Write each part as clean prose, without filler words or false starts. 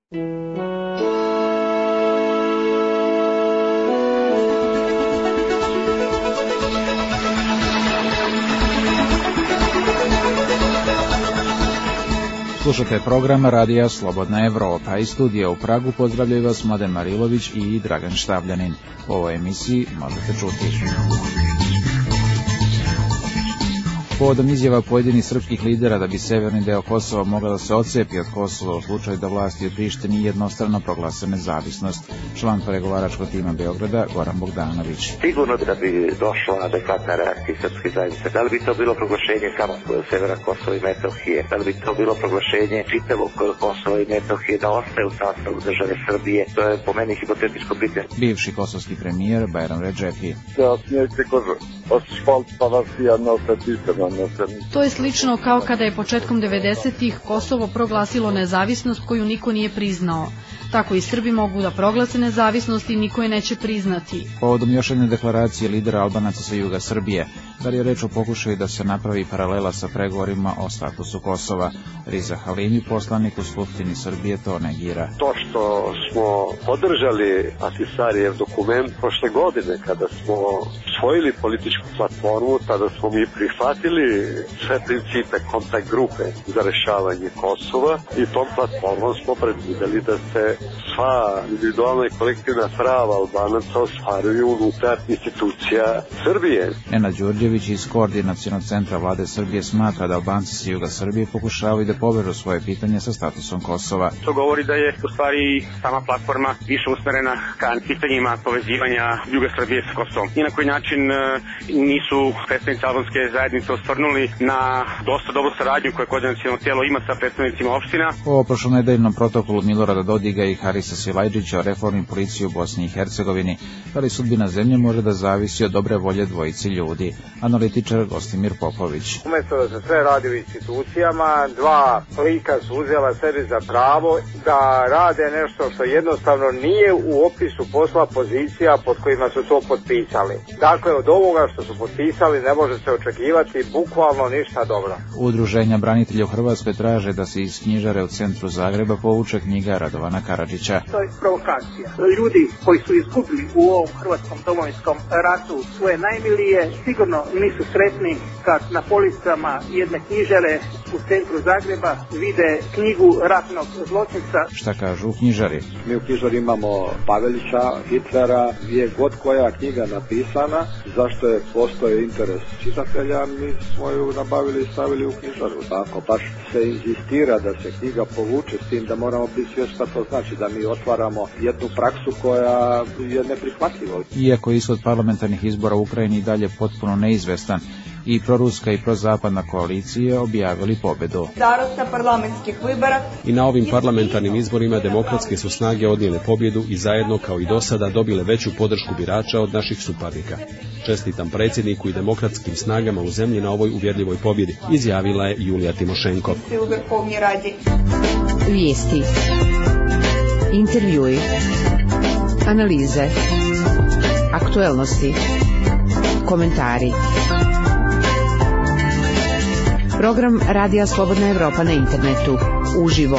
Slušate program Radija Slobodna Evropa. Iz studija u Pragu pozdravljaju vas Mladen Marilović i Dragan Štabljanin. U ovoj emisiji možete čuti. Povodom izjava pojedinih srpskih lidera da bi severni deo Kosova mogla da se odcepi od Kosova u slučaju da vlasti u Prištini jednostrano proglase nezavisnost. Član pregovaračkog tima Beograda Goran Bogdanović. Sigurno da bi došla adekvatna reakcija srpske zajednice. Da li bi to bilo proglašenje samostalnog severa Kosova i Metohije? Da li bi to bilo proglašenje čitavog Kosova i Metohije da ostaje u sastavu države Srbije? To je po meni hipotetičko pitanje. Bivši kosovski premijer Bajram Redžepi. To je slično kao kada je početkom 90-ih Kosovo proglasilo nezavisnost koju niko nije priznao. Tako i Srbi mogu da proglase nezavisnost i niko je neće priznati. Povodom još jedne deklaracije lidera Albanaca sa juga Srbije, da li je reč o pokušaju da se napravi paralela sa pregovorima o statusu Kosova. Riza Halimi, poslanik u Skupštini Srbije, to negira. To što smo podržali Ahtisarijev dokument prošle godine, kada smo usvojili političku platformu, tada smo mi prihvatili sve principe kontakt grupe za rešavanje Kosova i tom platformom smo predvideli da se sva individualna i kolektivna prava Albanaca ostvaruju unutar institucija Srbije. Nenad Đurđević iz Koordinacionog centra vlade Srbije smatra da Albanci sa juga Srbije pokušavaju da povežu svoje pitanje sa statusom Kosova. To govori da je u stvari sama platforma više usmerena ka pitanjima povezivanja juga Srbije sa Kosovom. Ni na koji način nisu predstavnici albanske zajednice osvrnuli na dosta dobru saradnju koje koordinaciono tijelo ima sa predstavnicima opština. O prošlonedeljnom protokolu Milorada Dodiga i Harisa Silajđića o reformi policije u Bosni i Hercegovini, da li sudbina zemlje može da zavisi od dobre volje dvojici ljudi. Analitičar Gostimir Popović. Umesto da se sve radi u institucijama, dva lika su uzela sebi za pravo da rade nešto što jednostavno nije u opisu posla pozicija pod kojima su to potpisali. Dakle, od ovoga što su potpisali ne može se očekivati bukvalno ništa dobro. Udruženja branitelja u Hrvatskoj traže da se iz knjižare u centru Zagreba povuče knjiga Radovana Karadžića. To je provokacija. Ljudi koji su izgubili u ovom hrvatskom domovinskom ratu svoje najmilije sigurno nisu sretni kad na policama jedne knjižare u centru Zagreba vide knjigu ratnog zločinca. Šta kažu u knjižari? Mi u knjižari imamo Pavelića, Hitlera, je god koja knjiga napisana, zašto je postoje interes čitatelja, mi smo ju nabavili i stavili u knjižaru. Tako, baš se inzistira da se knjiga povuče, s tim da moramo biti svjesni šta to znači, da mi otvaramo jednu praksu koja je neprihvatljiva. Iako je ishod parlamentarnih izbora u Ukrajini i dalje potpuno neizvestan, i proruska i prozapadna koalicija objavili pobedu. I na ovim parlamentarnim izborima demokratske su snage odnijele pobjedu i zajedno kao i do sada dobile veću podršku birača od naših suparnika. Čestitam predsjedniku i demokratskim snagama u zemlji na ovoj uvjerljivoj pobjedi, izjavila je Julija Timošenko. Vijesti, intervjui, analize, aktuelnosti, komentari. Program Radija Slobodna Evropa na internetu. Uživo.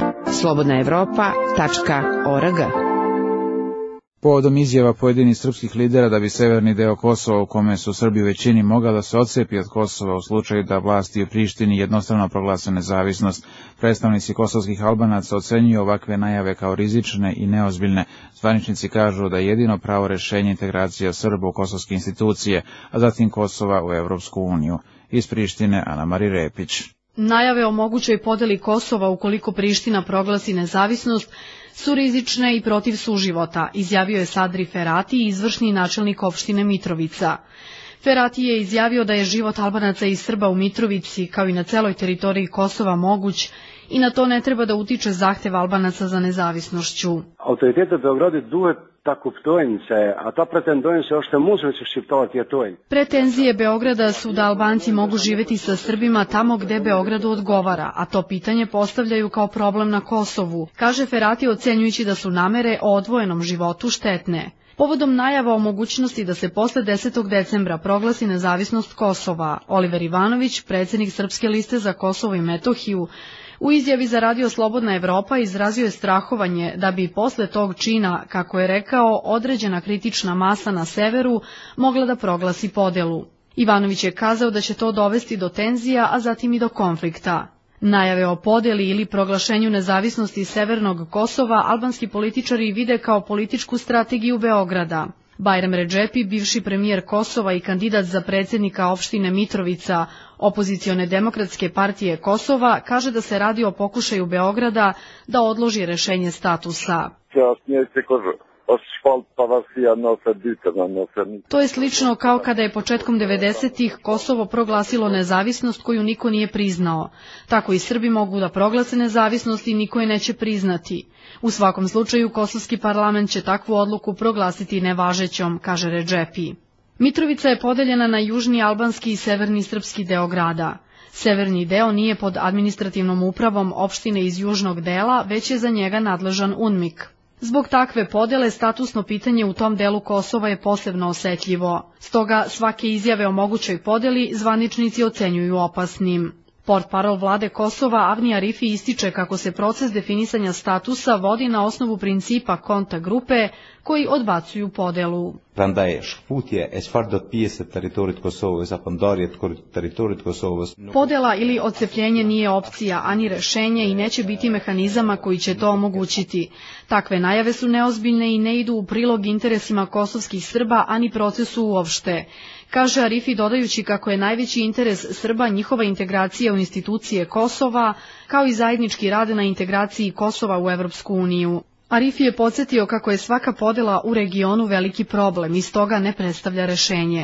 slobodnaevropa.org. Povodom izjava pojedinih srpskih lidera da bi severni deo Kosova u kome su Srbi u većini mogla da se odcepi od Kosova u slučaju da vlasti u Prištini jednostrano proglase nezavisnost, predstavnici kosovskih Albanaca ocenjuju ovakve najave kao rizične i neozbiljne. Zvaničnici kažu da je jedino pravo rešenje integracija Srba u kosovske institucije, a zatim Kosova u Evropsku uniju. Iz Prištine Ana Mari Repić. Najave o mogućoj podeli Kosova ukoliko Priština proglasi nezavisnost su rizične i protiv suživota, izjavio je Sadri Ferati, izvršni načelnik opštine Mitrovica. Ferati je izjavio da je život Albanaca i Srba u Mitrovici, kao i na celoj teritoriji Kosova, moguć i na to ne treba da utiče zahtev Albanaca za nezavisnošću. Autoritete Beograda duhet ta kuptojnice, a ta pretendojnice ošte muže se šiptovati je toj. Pretenzije Beograda su da Albanci mogu živeti sa Srbima tamo gde Beogradu odgovara, a to pitanje postavljaju kao problem na Kosovu, kaže Ferati ocenjujući da su namere o odvojenom životu štetne. Povodom najava o mogućnosti da se posle 10. decembra proglasi nezavisnost Kosova, Oliver Ivanović, predsjednik Srpske liste za Kosovo i Metohiju, U izjavi za Radio Slobodna Evropa izrazio je strahovanje da bi posle tog čina, kako je rekao, određena kritična masa na severu mogla da proglasi podelu. Ivanović je kazao da će to dovesti do tenzija, a zatim i do konflikta. Najave o podeli ili proglašenju nezavisnosti Severnog Kosova albanski političari vide kao političku strategiju Beograda. Bajram Redžepi, bivši premijer Kosova i kandidat za predsjednika opštine Mitrovica opozicione demokratske partije Kosova, kaže da se radi o pokušaju Beograda da odloži rešenje statusa. To je slično kao kada je početkom 90-ih Kosovo proglasilo nezavisnost koju niko nije priznao. Tako i Srbi mogu da proglase nezavisnost i niko je neće priznati. U svakom slučaju kosovski parlament će takvu odluku proglasiti nevažećom, kaže Redžepi. Mitrovica je podeljena na južni albanski i severni srpski deo grada. Severni deo nije pod administrativnom upravom opštine iz južnog dela, već je za njega nadležan UNMIK. Zbog takve podele statusno pitanje u tom delu Kosova je posebno osetljivo. Stoga svake izjave o mogućoj podeli zvaničnici ocenjuju opasnim. Portparol vlade Kosova Avni Arifi ističe kako se proces definisanja statusa vodi na osnovu principa konta grupe koji odbacuju podelu. Podela ili odcepljenje nije opcija, ani rešenje i neće biti mehanizama koji će to omogućiti. Takve najave su neozbiljne i ne idu u prilog interesima kosovskih Srba, ani procesu uopšte. Kaže Arifi dodajući kako je najveći interes Srba njihova integracija u institucije Kosova, kao i zajednički rad na integraciji Kosova u Evropsku uniju. Arifi je podsjetio kako je svaka podela u regionu veliki problem i stoga ne predstavlja rešenje.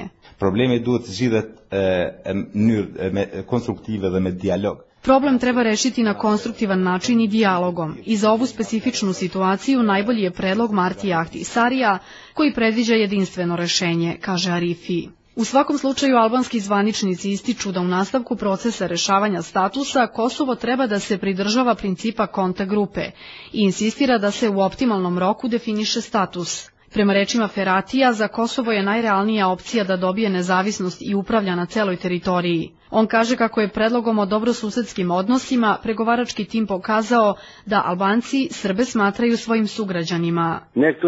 Problem treba rešiti na konstruktivan način i dijalogom. I za ovu specifičnu situaciju najbolji je predlog Marti Ahtisarija koji predviđa jedinstveno rešenje, kaže Arifi. U svakom slučaju albanski zvaničnici ističu da u nastavku procesa rešavanja statusa Kosovo treba da se pridržava principa konta grupe i insistira da se u optimalnom roku definiše status. Prema rečima Feratija, za Kosovo je najrealnija opcija da dobije nezavisnost i upravlja na celoj teritoriji. On kaže kako je predlogom o dobrosusedskim odnosima pregovarački tim pokazao da Albanci Srbe smatraju svojim sugrađanima.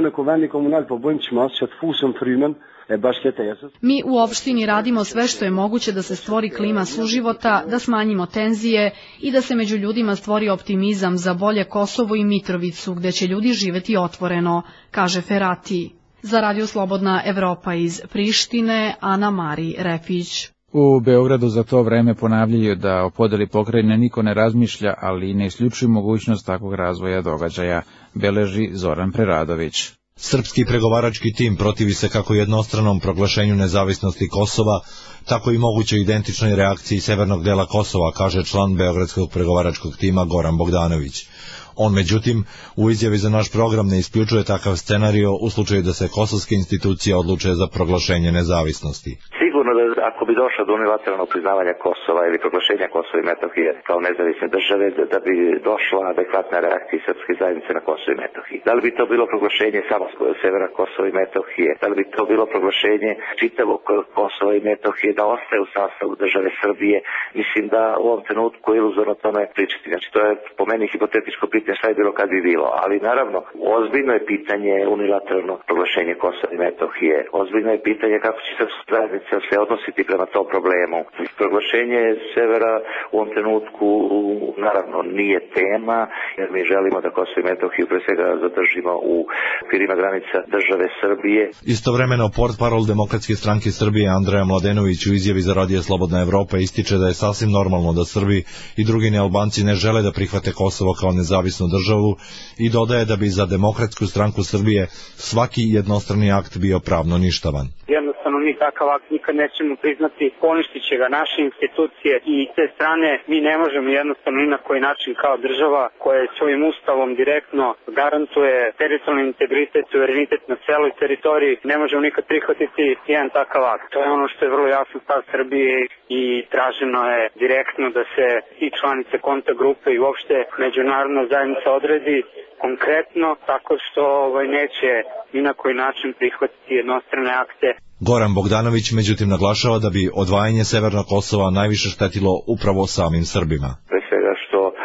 Mi u opštini radimo sve što je moguće da se stvori klima suživota, da smanjimo tenzije i da se među ljudima stvori optimizam za bolje Kosovo i Mitrovicu, gde će ljudi živeti otvoreno, kaže Ferati. Za Radio Slobodna Evropa iz Prištine, Ana Mari Repić. U Beogradu za to vreme ponavljaju da o podeli pokrajine niko ne razmišlja, ali ne isključuju mogućnost takvog razvoja događaja, beleži Zoran Preradović. Srpski pregovarački tim protivi se kako jednostranom proglašenju nezavisnosti Kosova, tako i mogućoj identičnoj reakciji severnog dela Kosova, kaže član beogradskog pregovaračkog tima Goran Bogdanović. On, međutim, u izjavi za naš program ne isključuje takav scenario u slučaju da se kosovske institucije odluče za proglašenje nezavisnosti. Sigurno da ako bi došlo do unilateralnog priznavanja Kosova ili proglašenja Kosova i Metohije kao nezavisne države, da bi došla adekvatna reakcija srpske zajednice na Kosovo i Metohiji. Da li bi to bilo proglašenje samo severa Kosova i Metohije, da li bi to bilo proglašenje čitavog Kosova i Metohije da ostaje u sastavu države Srbije, mislim da u ovom trenutku je iluzorno o tome pričati. Znači to je po meni hipotetičko pitanje šta je bilo kad bi bilo, ali naravno ozbiljno je pitanje unilateralno proglašenje Kosova i Metohije, ozbiljno je pitanje kako će srpska zajednica se odnositi prema tom problemu. Proglašenje severa u ovom trenutku naravno nije tema, jer mi želimo da Kosovo i Metohiju pre svega zadržimo u okvirima granica države Srbije. Istovremeno portparol Demokratske stranke Srbije Andreja Mladenović u izjavi za Radio Slobodna Evropa ističe da je sasvim normalno da Srbi i drugi nealbanci ne žele da prihvate Kosovo kao nezavisnu državu i dodaje da bi za Demokratsku stranku Srbije svaki jednostrani akt bio pravno ništavan. Jednostavno mi takav akt nikad nećemo priznati, poništit će ga naše institucije i te strane mi ne možemo jednostavno ni na koji način kao država koja svojim ustavom direktno garantuje teritorijalni integritet, suverenitet na celoj teritoriji, ne možemo nikad prihvatiti jedan takav akt. To je ono što je vrlo jasno stav Srbije i traženo je direktno da se i članice konta grupe i uopšte međunarodna zajednica odredi konkretno, tako što neće ni na koji način prihvatiti jednostrane akte. Goran Bogdanović međutim naglašava da bi odvajanje Severnog Kosova najviše štetilo upravo samim Srbima. Pre svega što više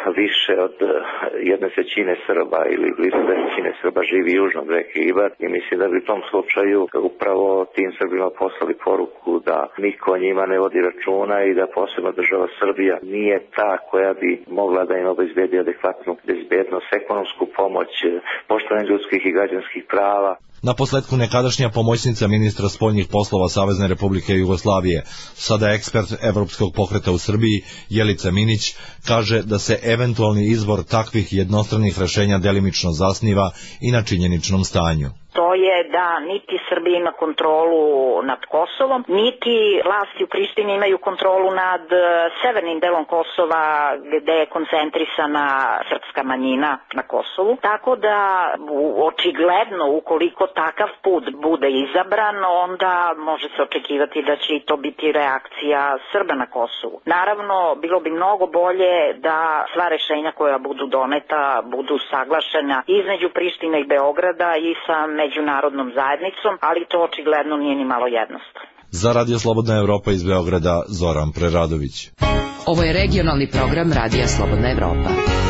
više od 1/3 Srba ili blizu 1/3 Srba živi južno od reke Ibar i mislim da bi u tom slučaju upravo tim Srbima poslali poruku da niko o njima ne vodi računa i da posebno država Srbija nije ta koja bi mogla da im obezbedi adekvatnu bezbednost, ekonomsku pomoć, poštovanje ljudskih i građanskih prava. Na posledku nekadašnja pomoćnica ministra spoljnih poslova Savezne Republike Jugoslavije, sada ekspert Evropskog pokreta u Srbiji, Jelica Minić, kaže da se eventualni izbor takvih jednostranih rešenja delimično zasniva i na činjeničnom stanju. To je da niti Srbija ima kontrolu nad Kosovom, niti vlasti u Prištini imaju kontrolu nad severnim delom Kosova gde je koncentrisana srpska manjina na Kosovu. Tako da očigledno ukoliko takav put bude izabran, onda može se očekivati da će i to biti reakcija Srba na Kosovu. Naravno, bilo bi mnogo bolje da sva rešenja koja budu doneta budu saglašena između Prištine i Beograda i sa međunarodnom zajednicom, ali to očigledno nije ni malo jednostavno. Za Radio Slobodna Evropa iz Beograda, Zoran Preradović. Ovo je regionalni program Radija Slobodna Evropa.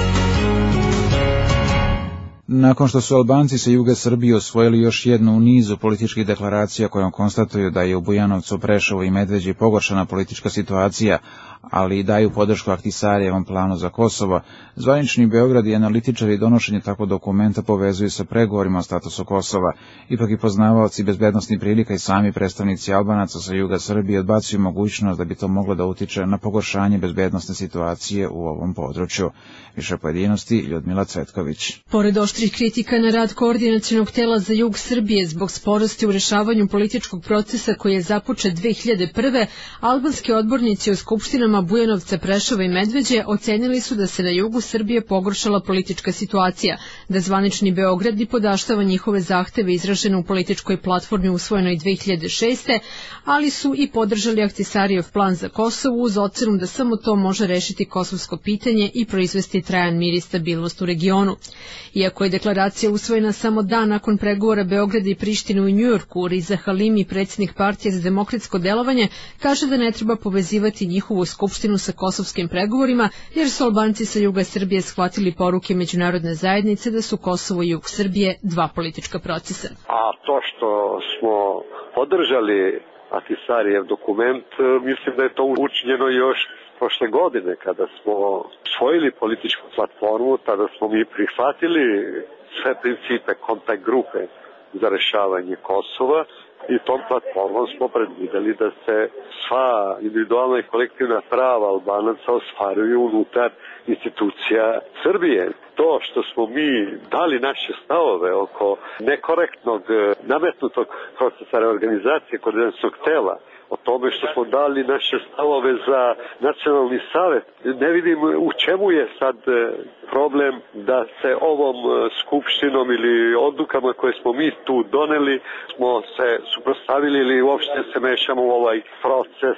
Nakon što su Albanci sa juga Srbije osvojili još jednu u nizu političkih deklaracija kojom konstatuju da je u Bujanovcu, Preševu i Medveđi pogoršana politička situacija, ali i daju podršku Ahtisarijevom planu za Kosovo, zvanični Beograd i analitičari donošenje takvog dokumenta povezuju sa pregovorima o statusu Kosova. Ipak i poznavaoci bezbednosnih prilika i sami predstavnici Albanaca sa juga Srbije odbacuju mogućnost da bi to moglo da utiče na pogoršanje bezbednosne situacije u ovom području. Više pojedinosti, Ljudmila Cvetković. Pored oštrih kritika na rad koordinacionog tela za jug Srbije zbog sporosti u rešavanju političkog procesa koji je započet 2001. albanski odbornici u skupštinama Bujanovca, Preševa i Medveđe ocenili su da se na jugu Srbije pogoršala politička situacija, da zvanični Beograd ni podaštava njihove zahteve izražene u političkoj platformi usvojenoj 2006. ali su i podržali Ahtisarijev plan za Kosovo uz ocenu da samo to može rešiti kosovsko pitanje i proizvesti trajan mir i stabilnost u regionu. Iako je deklaracija usvojena samo dan nakon pregovora Beograda i Prištine u Njujorku, Riza Halimi, predsjednik partije za demokratsko delovanje, kaže da ne treba povezivati njihovu skupštinu sa kosovskim pregovorima, jer su Albanci sa juga Srbije shvatili poruke međunarodne zajednice da su Kosovo i jug Srbije dva politička procesa. A to što smo podržali Ahtisarijev dokument, mislim da je to učinjeno još prošle godine kada smo usvojili političku platformu, tada smo mi prihvatili sve principe kontakt grupe za rešavanje Kosova i tom platformom smo predvideli da se sva individualna i kolektivna prava Albanaca ostvaruju unutar institucija Srbije. To što smo mi dali naše stavove oko nekorektnog nametnutog procesa reorganizacije koordinacionog tela, o tome što smo dali naše stavove za nacionalni savet, ne vidim u čemu je sad problem da se ovom skupštinom ili odlukama koje smo mi tu doneli smo se suprotstavili ili uopšte se mešamo u ovaj proces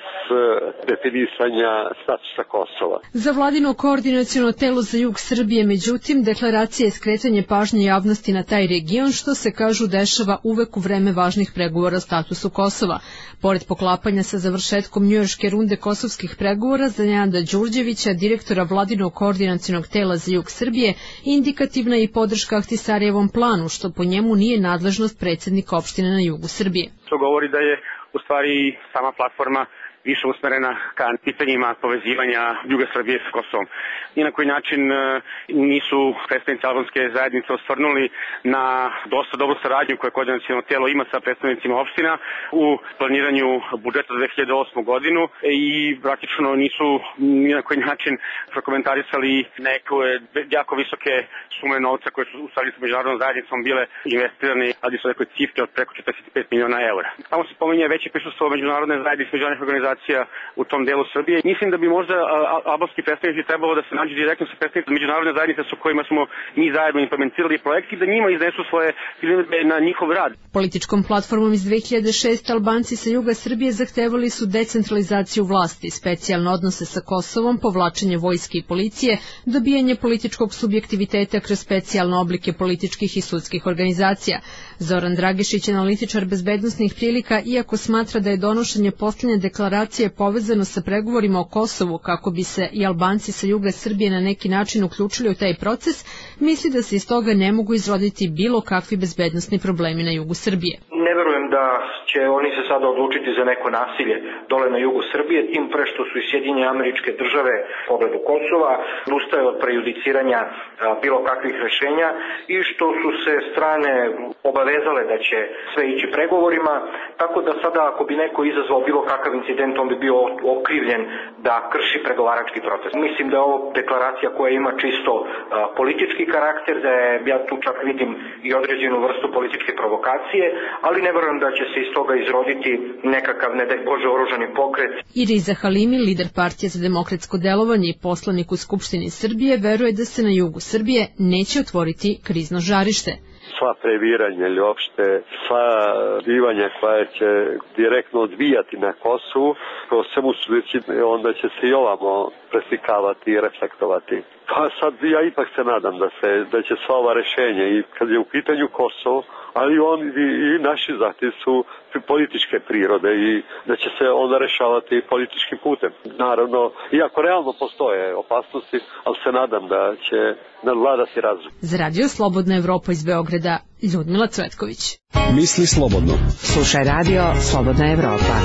definisanja statusa Kosova. Za vladino koordinaciono telo za jug Srbije, međutim, deklaracija je skretanje pažnje javnosti na taj region, što se kažu dešava uvek u vreme važnih pregovora o statusu Kosova. Pored poklapanja sa završetkom njujorške runde kosovskih pregovora za Nenada Đurđevića, direktora vladinog koordinacionog tela za jug Srbije, indikativna je i podrška Ahtisarijevom planu, što po njemu nije nadležnost predsjednika opštine na jugu Srbije. To govori da je u stvari sama platforma više usmerena ka pitanjima povezivanja juga Srbije s Kosovom. Ni na koji način nisu predstavnici albanske zajednice osvrnuli na dosta dobru saradnju koje koordinaciono telo ima sa predstavnicima opština u planiranju budžeta za 2008. godinu i praktično nisu ni na koji način prokomentarisali neke jako visoke sume novca koje su u stvari sa međunarodnom zajednicom bile investirane, ali su nekoj cifre od preko 45 miliona eura. Tamo se pominje veće prisustvo međunarodne zajednice, međunarodnih organizacija u tom delu Srbije. Mislim da bi možda albanski predstavnici trebalo da se nađu direktno sa predstavnicima međunarodne zajednice sa kojima smo mi zajedno implementirali projekti, da njima iznesu svoje primedbe na njihov rad. Političkom platformom iz 2006. Albanci sa juga Srbije zahtevali su decentralizaciju vlasti, specijalne odnose sa Kosovom, povlačenje vojske i policije, dobijanje političkog subjektiviteta kroz specijalne oblike političkih i sudskih organizacija. Zoran Dragišić, analitičar bezbednosnih prilika, iako smatra da je donošenje poslednje deklaracije deklaracije je povezano sa pregovorima o Kosovu kako bi se i Albanci sa juga Srbije na neki način uključili u taj proces, misli da se iz toga ne mogu izroditi bilo kakvi bezbednosni problemi na jugu Srbije. Ne verujem da će oni se sada odlučiti za neko nasilje dole na jugu Srbije, tim pre što su i Sjedinjene Američke Države u pogledu Kosova ustaje od prejudiciranja bilo kakvih rešenja i što su se strane obavezale da će sve ići pregovorima, tako da sada ako bi neko izazvao bilo kakav incident, on bi bio okrivljen da krši pregovarački proces. Mislim da je ovo deklaracija koja ima čisto politički karakter, da je, ja tu čak vidim i određenu vrstu političke provokacije, ali ne verujem da će se iz toga izroditi nekakav, ne daj Bože, oružani pokret. Iriza Halimi, lider Partije za demokratsko delovanje i poslanik u Skupštini Srbije, veruje da se na jugu Srbije neće otvoriti krizno žarište. Sva previranja ili uopšte sva zbivanja koja će direktno odvijati na Kosovu, to svemu sudeći, onda će se i ovamo preslikavati i reflektovati. Pa sad ja ipak se nadam da će sva ova rešenja i kad je u pitanju Kosovo, ali i naši zahtjevi su političke prirode i da će se onda rešavati političkim putem. Naravno, iako realno postoje opasnosti, ali se nadam da će nadvladati razum. Za Radio Slobodna Evropa iz Beograda, Ljudmila Cvetković. Misli slobodno. Slušaj Radio Slobodna Evropa.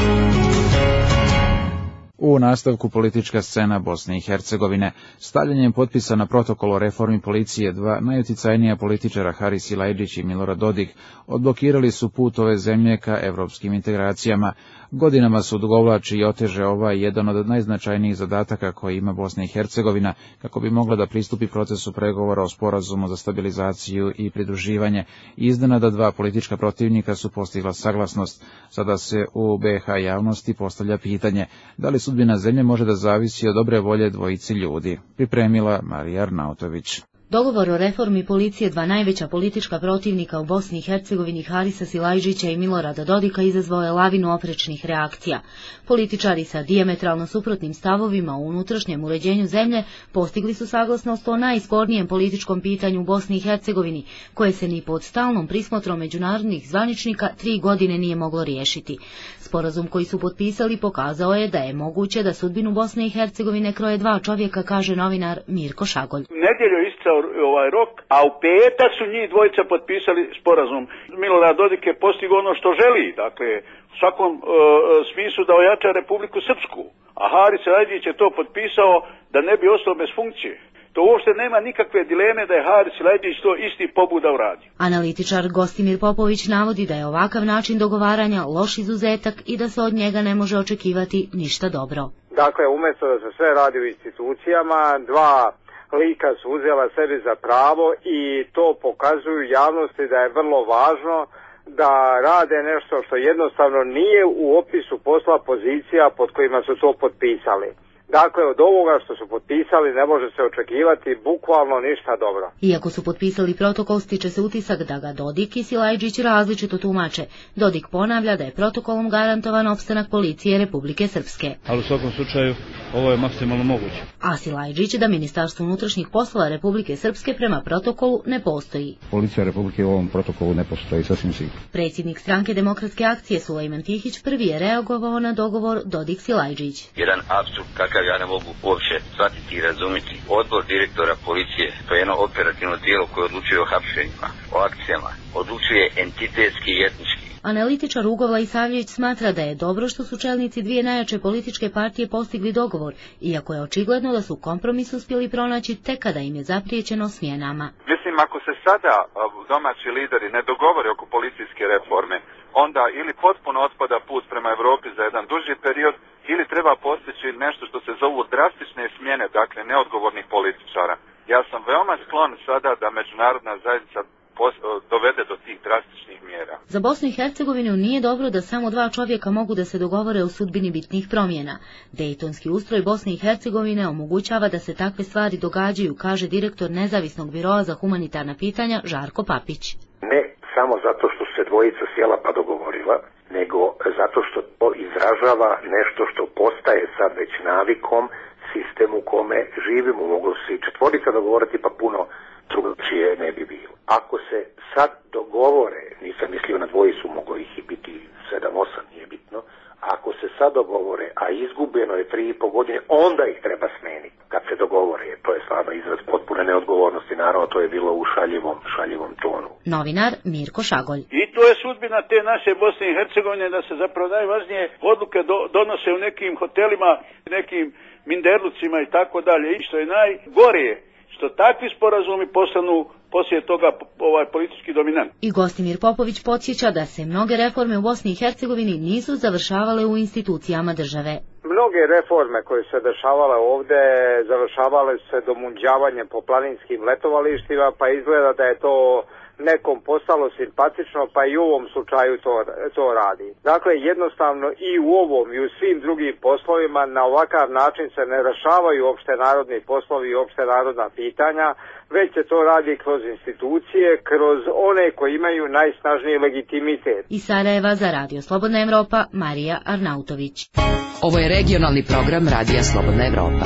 U nastavku politička scena Bosne i Hercegovine. Stavljanjem potpisa na protokol o reformi policije dva najuticajnija političara Haris Silajdžić i Milorad Dodik odblokirali su put ove zemlje ka evropskim integracijama. Godinama su odugovlači i oteže jedan od najznačajnijih zadataka koje ima Bosna i Hercegovina kako bi mogla da pristupi procesu pregovora o sporazumu za stabilizaciju i pridruživanje. Iznenada dva politička protivnika su postigla saglasnost. Sada se u BiH javnosti postavlja pitanje da li sudbina zemlje može da zavisi od dobre volje dvojici ljudi. Pripremila Marija Arnautović. Dogovor o reformi policije dva najveća politička protivnika u Bosni i Hercegovini Harisa Silajdžića i Milorada Dodika izazvao je lavinu oprečnih reakcija. Političari sa dijametralno suprotnim stavovima u unutrašnjem uređenju zemlje postigli su saglasnost o najspornijem političkom pitanju u Bosni i Hercegovini, koje se ni pod stalnom prismotrom međunarodnih zvaničnika 3 godine nije moglo riješiti. Sporazum koji su potpisali pokazao je da je moguće da sudbinu Bosne i Hercegovine kroje dva čovjeka, kaže novinar Mirko Šagolj. Nedjelju isticao rok, a u petak su njih dvojica potpisali sporazum. Milorad Dodik je postigao ono što želi, dakle, u svakom smislu da ojača Republiku Srpsku, a Haris Silajdžić je to potpisao da ne bi ostao bez funkcije. To uopšte nema nikakve dileme da je Haris Silajdžić to isti pobuda uradio. Analitičar Gostimir Popović navodi da je ovakav način dogovaranja loš izuzetak i da se od njega ne može očekivati ništa dobro. Dakle, umjesto da se sve radi u institucijama, dva lika su uzela sebi za pravo i to pokazuju javnosti da je vrlo važno da rade nešto što jednostavno nije u opisu posla pozicija pod kojima su to potpisali. Dakle, od ovoga što su potpisali ne može se očekivati bukvalno ništa dobro. Iako su potpisali protokol, stiče se utisak da ga Dodik i Silajdžić različito tumače. Dodik ponavlja da je protokolom garantovan opstanak policije Republike Srpske. Ali u svakom slučaju ovo je maksimalno moguće. A Silajdžić da Ministarstvo unutrašnjih poslova Republike Srpske prema protokolu ne postoji. Policija Republike u ovom protokolu ne postoji, sasvim sigurno. Predsjednik Stranke demokratske akcije Sulejman Tihić prvi je reagovao na dogovor Dodik-Silajdžić. Jedan apsurd kakav ja ne mogu uopće shvatiti i razumjeti. Odbor direktora policije, to je jedno operativno tijelo koje odlučuje o hapšenjima, o akcijama, odlučuje entitetski i etnički. Analitičar Ugova Isavljević smatra da je dobro što su čelnici dvije najjače političke partije postigli dogovor, iako je očigledno da su kompromis uspjeli pronaći tek kada im je zapriječeno smjenama. Mislim, ako se sada domaći lideri ne dogovore oko policijske reforme, onda ili potpuno otpada put prema Evropi za jedan duži period, ili treba postići nešto što se zovu drastične smjene, dakle neodgovornih političara. Ja sam veoma sklon sada da međunarodna zajednica dovede do tih drastičnih mjera. Za Bosnu i Hercegovinu nije dobro da samo dva čovjeka mogu da se dogovore o sudbini bitnih promjena. Dejtonski ustroj Bosne i Hercegovine omogućava da se takve stvari događaju, kaže direktor Nezavisnog biroa za humanitarna pitanja Žarko Papić. Ne samo zato što se dvojica sjela pa dogovorila, nego zato što to izražava nešto što postaje sad već navikom, sistem u kome živimo. Moglo se i četvorica dogovoriti pa puno drugačije ne bi bilo. Ako se sad dogovore, nisam mislio na dvojicu, moglo ih i biti 7-8, nije bitno, ako se sad dogovore, a izgubljeno je 3,5 godine, onda ih treba smeniti. Kad se dogovore, to je stvarno izraz potpune neodgovornosti, naravno to je bilo u šaljivom tonu. Novinar Mirko Šagolj. I to je sudbina te naše Bosne i Hercegovine, da se zapravo najvažnije odluke donose u nekim hotelima, nekim minderlucima i tako dalje. I što je najgorije, što takvi sporazumi postanu poslije toga politički dominant. I Gostimir Popović podsjeća da se mnoge reforme u Bosni i Hercegovini nisu završavale u institucijama države. Mnoge reforme koje se dešavale ovde završavale se domunđavanjem po planinskim letovalištima, pa izgleda da je to nekom postalo simpatično, pa i u ovom slučaju to radi. Dakle, jednostavno i u ovom i u svim drugim poslovima na ovakav način se ne rešavaju opšte narodni poslovi i opšte narodna pitanja, već se to radi kroz institucije, kroz one koji imaju najsnažniji legitimitet. Iz Sarajeva za Radio Slobodna Evropa, Marija Arnautović. Ovo je regionalni program Radija Slobodna Evropa.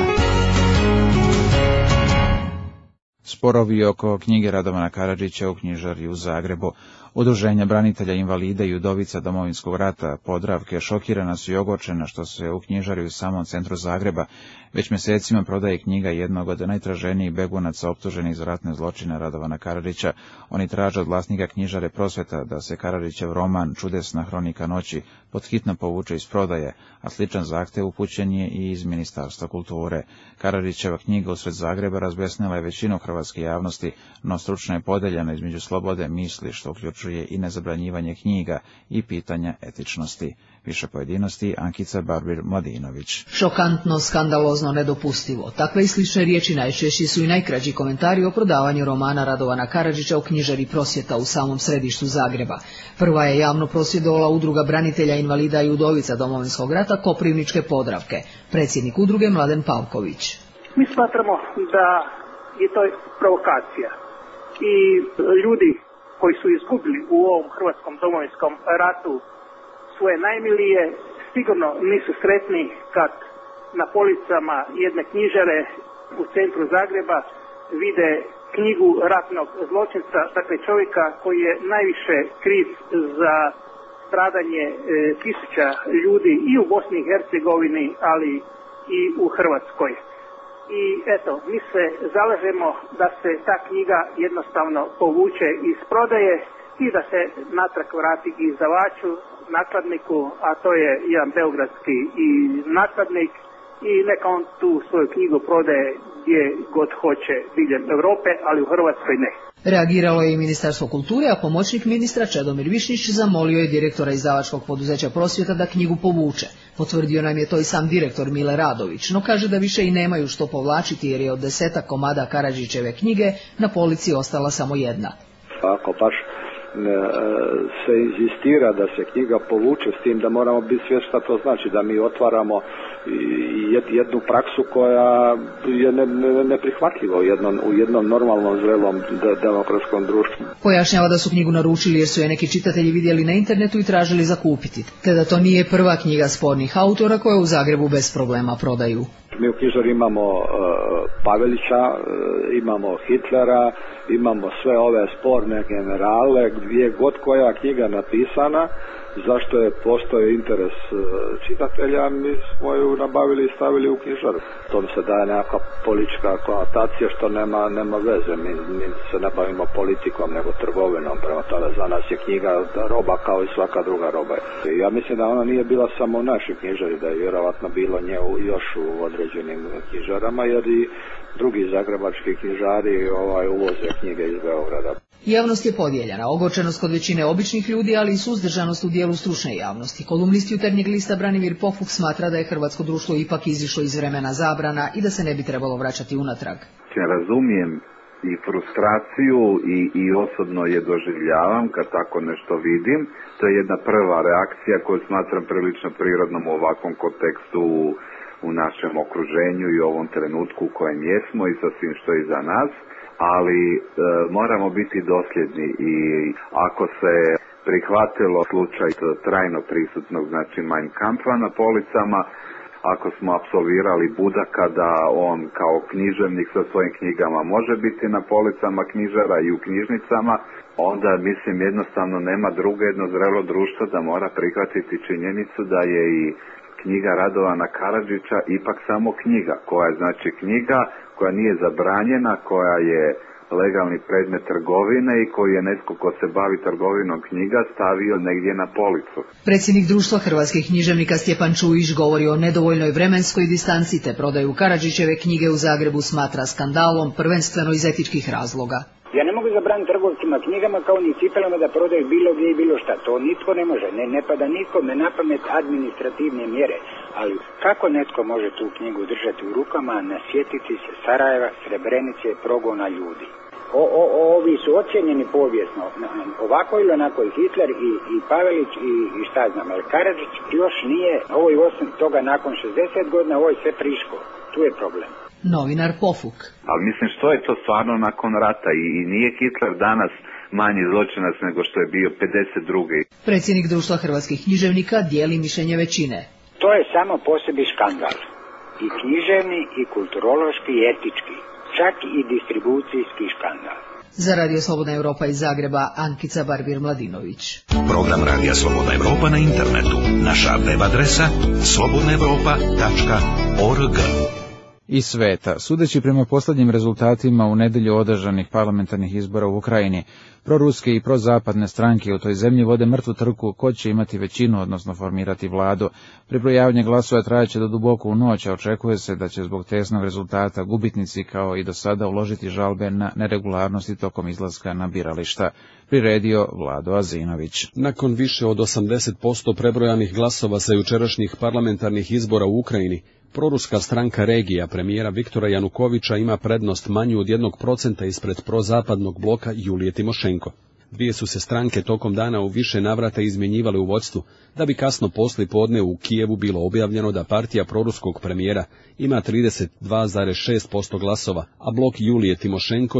Sporovi oko knjige Radovana Karadžića u knjižari u Zagrebu. Udruženja branitelja, invalida i udovica Domovinskog rata Podravke šokirana su i ogorčena što se u knjižari u samom centru Zagreba već mjesecima prodaje knjiga jednog od najtraženijih begunaca optuženih za ratne zločine Radovana Karadžića. Oni traže od vlasnika knjižare Prosvjeta da se Karadžićev roman Čudesna hronika noći podhitno povuče iz prodaje, a sličan zahtjev upućen je i iz Ministarstva kulture. Karadžićeva knjiga usred Zagreba razbesnila je većinu hrvatske javnosti, no stručno je podeljena između slobode misli, što uključuje i nezabranjivanje knjiga i pitanja etičnosti. Više pojedinosti Ankica Barbir-Mladinović. Šokantno, skandalozno, nedopustivo. Takve i slične riječi najčešći su i najkraći komentari o prodavanju romana Radovana Karadžića u knjižari Prosvjeta u samom središtu Zagreba. Prva je javno prosvjedovala Udruga branitelja, invalida i udovica Domovinskog rata Koprivničke Podravke. Predsjednik udruge Mladen Pavković. Mi smatramo da je to provokacija i ljudi koji su izgubili u ovom hrvatskom domovinskom ratu svoje najmilije sigurno nisu sretni kad na policama jedne knjižare u centru Zagreba vide knjigu ratnog zločinca, dakle čovjeka koji je najviše kriv za stradanje tisuća ljudi i u Bosni i Hercegovini, ali i u Hrvatskoj. I eto, mi se zalažemo da se ta knjiga jednostavno povuče iz prodaje i da se natrag vrati izdavaču, nakladniku, a to je jedan beogradski i nakladnik, i neka on tu svoju knjigu prodaje gdje god hoće diljem Europe, ali u Hrvatskoj ne. Reagiralo je i Ministarstvo kulture, a pomoćnik ministra Čedomir Višnjić zamolio je direktora izdavačkog poduzeća Prosvjeta da knjigu povuče. Potvrdio nam je to i sam direktor Mile Radović, no kaže da više i nemaju što povlačiti jer je od 10 komada Karadžićeve knjige na polici ostala samo jedna. Ako baš se inzistira da se knjiga povuče, s tim da moramo biti svjesni šta to znači, da mi otvaramo jednu praksu koja je neprihvatljiva u jednom normalnom zrelom demokratskom društvu. Pojašnjava da su knjigu naručili jer su je neki čitatelji vidjeli na internetu i tražili zakupiti, te da to nije prva knjiga spornih autora koje u Zagrebu bez problema prodaju. Mi u knjižari imamo Pavelića, imamo Hitlera, imamo sve ove sporne generale, gdje god koja knjiga napisana, zašto je postoji interes čitatelja, mi smo ju nabavili i stavili u knjižaru. To se daje nekakva politička konotacija što nema veze, mi se ne bavimo politikom nego trgovinom, prema tome za nas je knjiga roba kao i svaka druga roba. Ja mislim da ona nije bila samo u našoj knjižari, da je vjerovatno bilo nje još u određenim knjižarama, jer i drugi zagrebački knjižari uvoze knjige iz Beograda. Javnost je podijeljena, ogorčenost kod većine običnih ljudi, ali i suzdržanost u dijelu stručne javnosti. Kolumnist Jutarnjeg lista Branimir Pofuk smatra da je hrvatsko društvo ipak izišlo iz vremena zabrana i da se ne bi trebalo vraćati unatrag. Razumijem i frustraciju i osobno je doživljavam kad tako nešto vidim. To je jedna prva reakcija koju smatram prilično prirodnom u ovakvom kontekstu u našem okruženju i u ovom trenutku u kojem jesmo i sa svim što je iza nas. Ali moramo biti dosljedni i ako se prihvatilo slučaj trajno prisutnog, znači Mein Kampfa na policama, ako smo apsolvirali Budaka, da on kao književnik sa svojim knjigama može biti na policama knjižara i u knjižnicama, onda mislim jednostavno nema drugo jedno zrelo društvo da mora prihvatiti činjenicu da je i knjiga Radovana Karadžića ipak samo knjiga, koja je znači knjiga koja nije zabranjena, koja je legalni predmet trgovine i koji je netko ko se bavi trgovinom knjiga stavio negdje na policu. Predsjednik Društva hrvatskih književnika Stjepan Čujić govori o nedovoljnoj vremenskoj distanci te prodaju Karadžićeve knjige u Zagrebu smatra skandalom, prvenstveno iz etičkih razloga. Ja ne mogu zabraniti trgovcima knjigama kao ni cipelama da prodaju bilo gdje i bilo šta. To nitko ne može. Ne pada nikome na pamet administrativne mjere. Ali kako netko može tu knjigu držati u rukama, nasjetiti se Sarajeva, Srebrenice, progona ljudi? Ovi su ocjenjeni povijesno. Ovako ili onako i Hitler i Pavelić i šta znam. Ali Karadžić još nije, ovo je osim toga nakon 60 godina, ovo je sve friško. Tu je problem. Novinar Pofuk. Ali mislim što je to stvarno nakon rata i nije Hitler danas manji zločinac nego što je bio 52. Predsjednik Društva hrvatskih književnika dijeli mišljenje većine. To je samo po sebi skandal. I književni, i kulturološki, i etički. Čak i distribucijski skandal. Za Radio Slobodna Europa iz Zagreba, Ankica Barbir-Mladinović. Program Radija Slobodna Europa na internetu. Naša web adresa slobodnaeuropa.org. Iz sveta, sudeći prema posljednjim rezultatima u nedjelju održanih parlamentarnih izbora u Ukrajini, proruske i prozapadne stranke u toj zemlji vode mrtvu trku ko će imati većinu, odnosno formirati vladu. Prebrojavanje glasova trajaće do duboko u noć, a očekuje se da će zbog tesnog rezultata gubitnici kao i do sada uložiti žalbe na neregularnosti tokom izlaska na birališta, priredio Vlado Azinović. Nakon više od 80% prebrojanih glasova sa jučerašnjih parlamentarnih izbora u Ukrajini, proruska stranka Regija premijera Viktora Janukovića ima prednost manju od 1% ispred prozapadnog bloka Julije Timošenko. Dvije su se stranke tokom dana u više navrata izmjenjivale u vodstvu, da bi kasno poslijepodne u Kijevu bilo objavljeno da partija proruskog premijera ima 32,6% glasova, a blok Julije Timošenko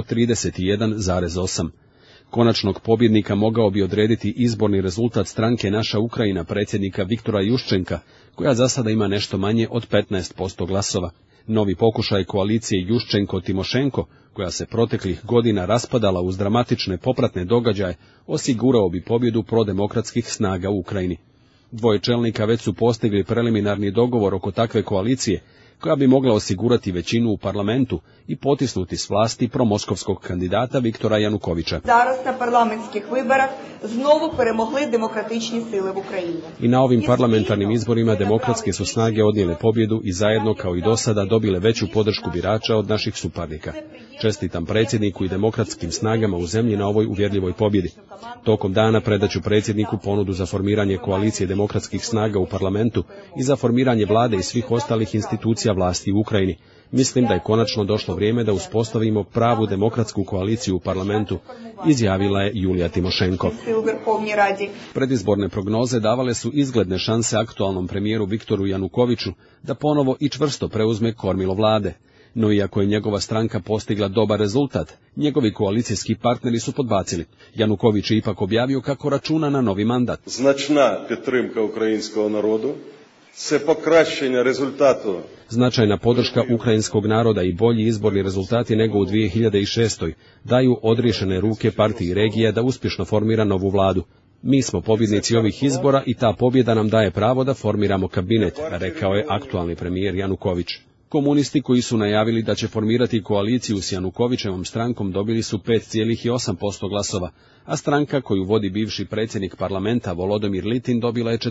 31,8%. Konačnog pobjednika mogao bi odrediti izborni rezultat stranke Naša Ukrajina predsjednika Viktora Juščenka, koja za sada ima nešto manje od 15% glasova. Novi pokušaj koalicije Juščenko-Timošenko, koja se proteklih godina raspadala uz dramatične popratne događaje, osigurao bi pobjedu prodemokratskih snaga u Ukrajini. Dvoje čelnika već su postigli preliminarni dogovor oko takve koalicije, koja bi mogla osigurati većinu u parlamentu i potisnuti s vlasti promoskovskog kandidata Viktora Janukovića. Зараз на парламентських виборах знову перемогли демократичні сили в Україні. I na ovim parlamentarnim izborima demokratske su snage odnijele pobjedu i zajedno kao i dosada dobile veću podršku birača od naših suparnika. Čestitam predsjedniku i demokratskim snagama u zemlji na ovoj uvjerljivoj pobjedi. Tokom dana predaću predsjedniku ponudu za formiranje koalicije demokratskih snaga u parlamentu i za formiranje vlade i svih ostalih institucija vlasti u Ukrajini. Mislim da je konačno došlo vrijeme da uspostavimo pravu demokratsku koaliciju u parlamentu, izjavila je Julija Timošenko. Predizborne prognoze davale su izgledne šanse aktualnom premijeru Viktoru Janukoviću da ponovo i čvrsto preuzme kormilo vlade. No iako je njegova stranka postigla dobar rezultat, njegovi koalicijski partneri su podbacili. Januković je ipak objavio kako računa na novi mandat. Značna підтримка українського народу. Це покращення результату. Značajna podrška ukrajinskog naroda i bolji izborni rezultati nego u 2006. daju odriješene ruke partiji Regija da uspješno formira novu vladu. Mi smo pobjednici ovih izbora i ta pobjeda nam daje pravo da formiramo kabinet, rekao je aktualni premijer Januković. Komunisti koji su najavili da će formirati koaliciju s Janukovićevom strankom dobili su 5,8% glasova, a stranka koju vodi bivši predsjednik parlamenta Volodomir Litin dobila je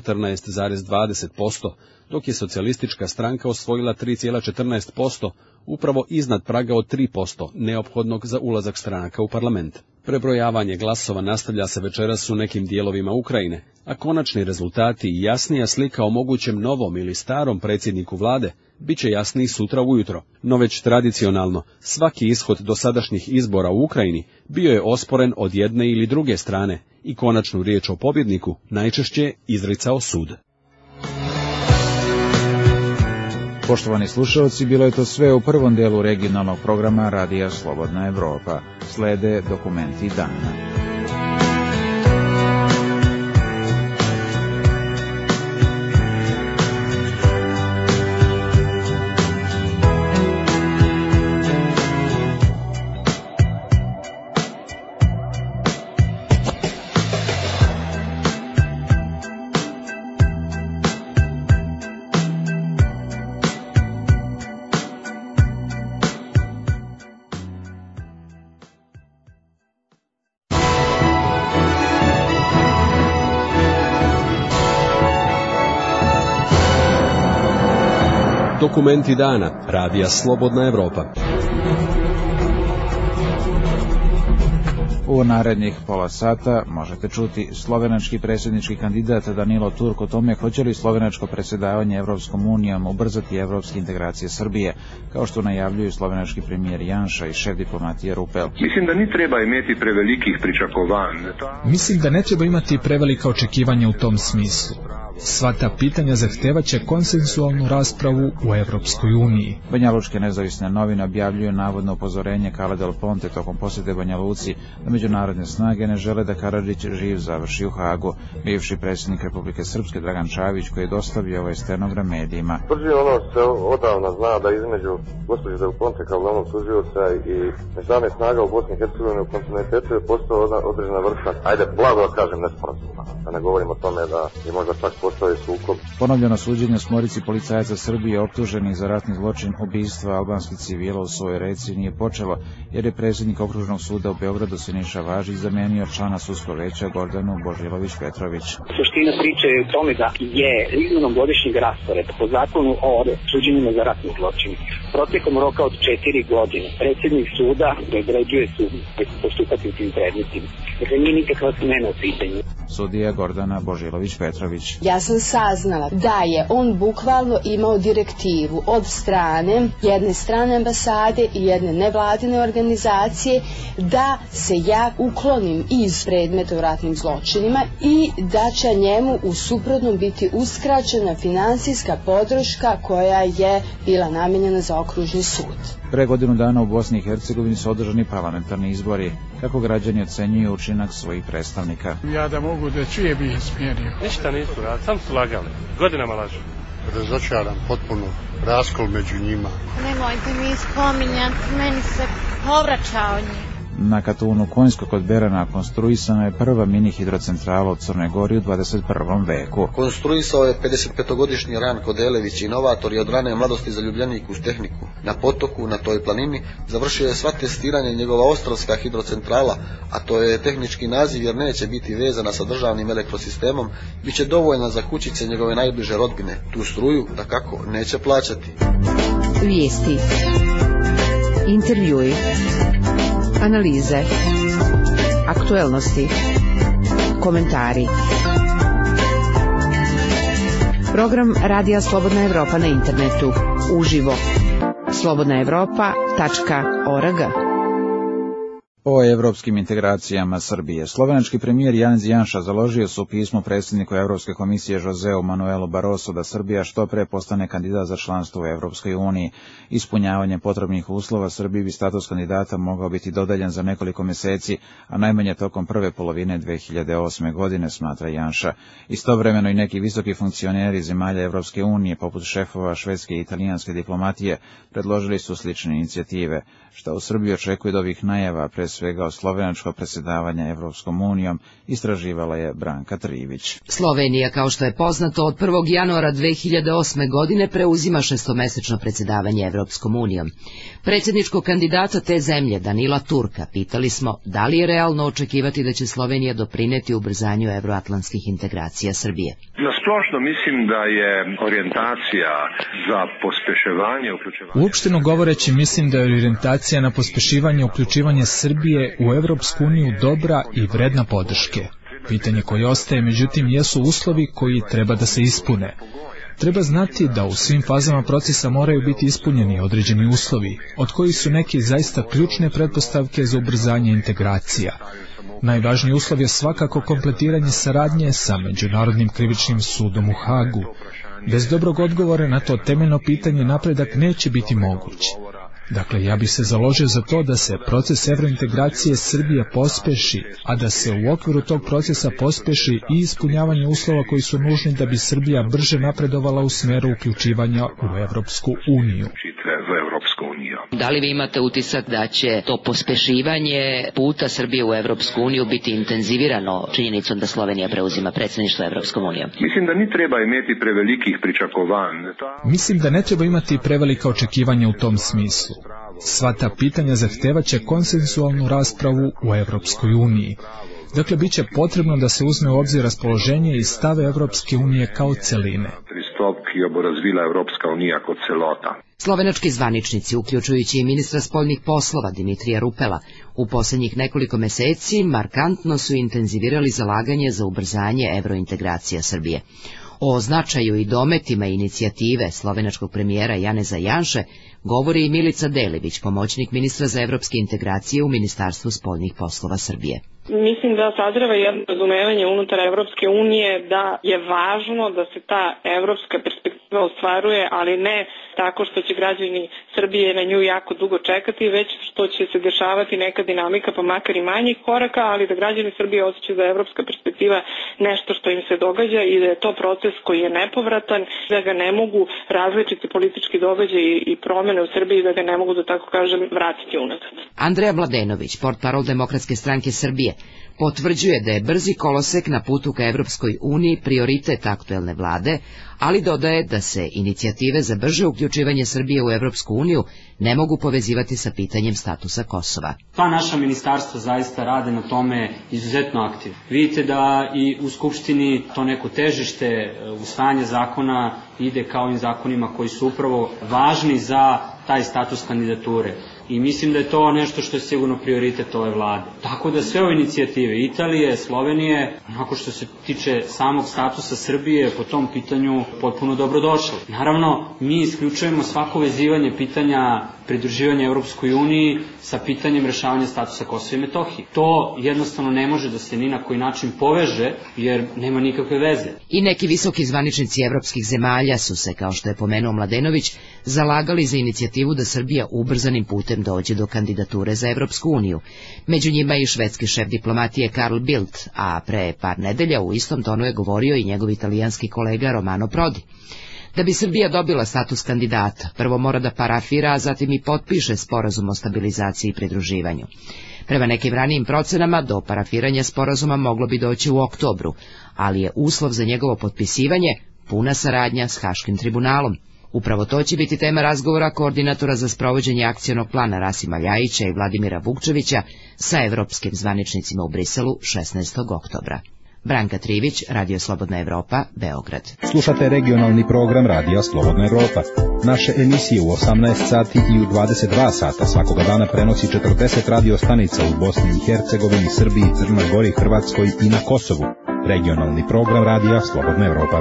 14,20%, dok je socijalistička stranka osvojila 3,14%, upravo iznad praga od 3%, neophodnog za ulazak stranaka u parlament. Prebrojavanje glasova nastavlja se večeras u nekim dijelovima Ukrajine, a konačni rezultati i jasnija slika o mogućem novom ili starom predsjedniku vlade bit će jasniji sutra ujutro. No već tradicionalno, svaki ishod dosadašnjih izbora u Ukrajini bio je osporen od jedne ili druge strane i konačnu riječ o pobjedniku najčešće izricao sud. Poštovani slušalci, bilo je to sve u prvom dijelu regionalnog programa Radija Slobodna Europa. Slede dokumenti dana. Dokumenti dana. Radija Slobodna Evropa. U narednih pola sata možete čuti slovenački predsjednički kandidat Danilo Turk o tome hoće li slovenačko predsjedavanje Evropskom unijom ubrzati evropske integracije Srbije, kao što najavljuju slovenački premijer Janša i šef diplomatije Rupel. Mislim da ne treba imati prevelikih pričakovanj. Mislim da ne treba imati prevelika očekivanja u tom smislu. Sva ta pitanja zahtevaće konsensualnu raspravu u Evropskoj uniji. Banjalučke nezavisne novine objavljuju navodno upozorenje Kale del Ponte tokom posjete Banja Luci da međunarodne snage ne žele da Karadžić živ završi u Hagu. Bivši predsjednik Republike Srpske Dragan Čavić, koji je dostavio ovaj stenogram medijima. Tvrđi ono što se odavno zna da između gospođe del Ponte kao glavnog tužioca i međunarodnih snaga u Bosni i Hercegovini u kontinuitetu je postao određena vrsta, ajde blago da kažem, nesporazuma. Da ne govorim o tome da je možda čak sukob. Ponovljeno suđenje smorici policajaca Srbije optuženih za ratni zločin ubistva albanskih civila u svojoj Reci nije počelo, jer je predsjednik okružnog suda u Beogradu Siniša Važić zamenio člana sudskog veća Gordanu Božilović-Petrović. Suština priče je u tome da je izmenom godišnjeg rasporeda po zakonu o suđenjima za ratni zločin protekom roka od 4 godine predsjednik suda određuje sud koji će postupati u tim predmetima. Dakle, nije nikakva smena u pitanju. Sudija Gordana Božilović-Petrović. Ja sam saznala da je on bukvalno imao direktivu od jedne strane ambasade i jedne nevladine organizacije da se ja uklonim iz predmeta o ratnim zločinima i da će njemu u suprotnom biti uskraćena finansijska podrška koja je bila namijenjena za okružni sud. Pre godinu dana u Bosni i Hercegovini su održani parlamentarni izbori. Kako građani ocenjuju učinak svojih predstavnika? Ja da mogu da čuje bi ih smijenio. Ništa nisu radili, sam su lagali. Godinama lažu. Razočaran potpuno raskol među njima. Nemojte mi spominjati, meni se povraća od njih. Na Katunu Konjsko kod Berana konstruisana je prva mini hidrocentrala u Crnoj Gori u 21. veku. Konstruisao je 55-godišnji Ranko Delević, inovator i od rane mladosti zaljubljenik uz tehniku. Na potoku, na toj planini, završio je sva testiranje njegova Ostrovska hidrocentrala, a to je tehnički naziv jer neće biti vezana sa državnim elektrosistemom, bit će dovoljna za kućice njegove najbliže rodbine. Tu struju, dakako, neće plaćati. Vijesti, intervjui, analize, aktuelnosti, komentari. Program Radija Slobodna Evropa na internetu. Uživo. slobodnaevropa.org. O evropskim integracijama Srbije. Slovenački premijer Janez Janša založio se u pismu predsjedniku Evropske komisije Joseu Manuelu Barrosu da Srbija što pre postane kandidat za članstvo u Evropskoj uniji. Ispunjavanjem potrebnih uslova Srbiji bi status kandidata mogao biti dodaljen za nekoliko mjeseci, a najmanje tokom prve polovine 2008. godine, smatra Janša. Istovremeno i neki visoki funkcioneri zemalja Evropske unije, poput šefova švedske i italijanske diplomatije, predložili su slične inicijative. Šta u Srbiji očekuje od ovih najava, pre svega od slovenačkog predsjedavanja Evropskom unijom, istraživala je Branka Trivić. Slovenija, kao što je poznato, od 1. januara 2008. godine preuzima šestomesečno predsjedavanje Evropskom unijom. Predsjedničkog kandidata te zemlje, Danila Turka, pitali smo da li je realno očekivati da će Slovenija doprineti ubrzanju evroatlantskih integracija Srbije. Na splošno mislim da je orijentacija za pospeševanje uključivanja... Uopšteno govoreći, mislim da je orijentacija na pospešivanje uključivanja Srbije u Evropsku uniju dobra i vredna podrške. Pitanje koje ostaje, međutim, jesu uslovi koji treba da se ispune. Treba znati da u svim fazama procesa moraju biti ispunjeni određeni uslovi, od kojih su neki zaista ključne pretpostavke za ubrzanje integracija. Najvažniji uslov je svakako kompletiranje saradnje sa Međunarodnim krivičnim sudom u Hagu. Bez dobrog odgovora na to temeljno pitanje napredak neće biti moguć. Dakle, ja bih se založio za to da se proces evrointegracije Srbije pospeši, a da se u okviru tog procesa pospeši i ispunjavanje uslova koji su nužni da bi Srbija brže napredovala u smeru uključivanja u Evropsku uniju. Da li vi imate utisak da će to pospešivanje puta Srbije u Evropsku uniju biti intenzivirano činjenicom da Slovenija preuzima predsjedništvo Evropskom unijom? Mislim da ne treba imati prevelikih pričakovanj. Mislim da ne treba imati prevelika očekivanja u tom smislu. Sva ta pitanja zahtevaće konsensualnu raspravu u Evropskoj uniji. Dakle, bit će potrebno da se uzme u obzir raspoloženje i stave Evropske unije kao celine. pristop, ki jo bo razvila Evropska unija kot celota. Slovenački zvaničnici, uključujući i ministra spoljnih poslova Dimitrija Rupela, u posljednjih nekoliko meseci markantno su intenzivirali zalaganje za ubrzanje evrointegracija Srbije. O značaju i dometima inicijative slovenačkog premijera Janeza Janše govori i Milica Delivić, pomoćnik ministra za evropske integracije u Ministarstvu spoljnih poslova Srbije. Mislim da sazreva jedno razumevanje unutar Evropske unije da je važno da se ta evropska perspektiva ostvaruje, ali ne tako što će građani Srbije na nju jako dugo čekati, već što će se dešavati neka dinamika, pa makar i manjih koraka, ali da građani Srbije osjećaju da je evropska perspektiva nešto što im se događa i da je to proces koji je nepovratan, da ga ne mogu različiti politički događaji i promjene u Srbiji, da ga ne mogu, da tako kažem, vratiti unazad. Andreja Mladenović, portparol Demokratske stranke Srbije, potvrđuje da je brzi kolosek na putu ka Evropskoj uniji prioritet aktuelne vlade, ali dodaje da se inicijative za brže uključivanje Srbije u Evropsku uniju ne mogu povezivati sa pitanjem statusa Kosova. Ta naša ministarstva zaista rade na tome izuzetno aktivno. Vidite da i u Skupštini to neko težište usvajanja zakona ide kao i zakonima koji su upravo važni za taj status kandidature. I mislim da je to nešto što je sigurno prioritet ove vlade. Tako da sve ove inicijative Italije, Slovenije, onako što se tiče samog statusa Srbije, po tom pitanju potpuno dobrodošlo. Naravno, mi isključujemo svako vezivanje pitanja pridruživanja Europskoj uniji sa pitanjem rešavanja statusa Kosova i Metohije. To jednostavno ne može da se ni na koji način poveže, jer nema nikakve veze. I neki visoki zvaničnici evropskih zemalja su se, kao što je pomenuo Mladenović, zalagali za inicijativu da Srbija ubrzanim putem dođe do kandidature za Evropsku uniju. Među njima i švedski šef diplomatije Carl Bildt, a pre par nedelja u istom tonu je govorio i njegov italijanski kolega Romano Prodi. Da bi Srbija dobila status kandidata, prvo mora da parafira, a zatim i potpiše sporazum o stabilizaciji i pridruživanju. Prema nekim ranijim procenama, do parafiranja sporazuma moglo bi doći u oktobru, ali je uslov za njegovo potpisivanje puna saradnja s Haškim tribunalom. Upravo to će biti tema razgovora koordinatora za sprovođenje akcionog plana Rasima Ljajića i Vladimira Vukčevića sa evropskim zvaničnicima u Briselu 16. oktobra. Branka Trivić, Radio Slobodna Evropa, Beograd. Slušate regionalni program Radija Slobodna Evropa. Naše emisije u 18 sati i u 22 sata svakoga dana prenosi 40 radio stanica u Bosni i Hercegovini, Srbiji, Crnoj Gori, Hrvatskoj i na Kosovu. Regionalni program Radija Slobodna Evropa.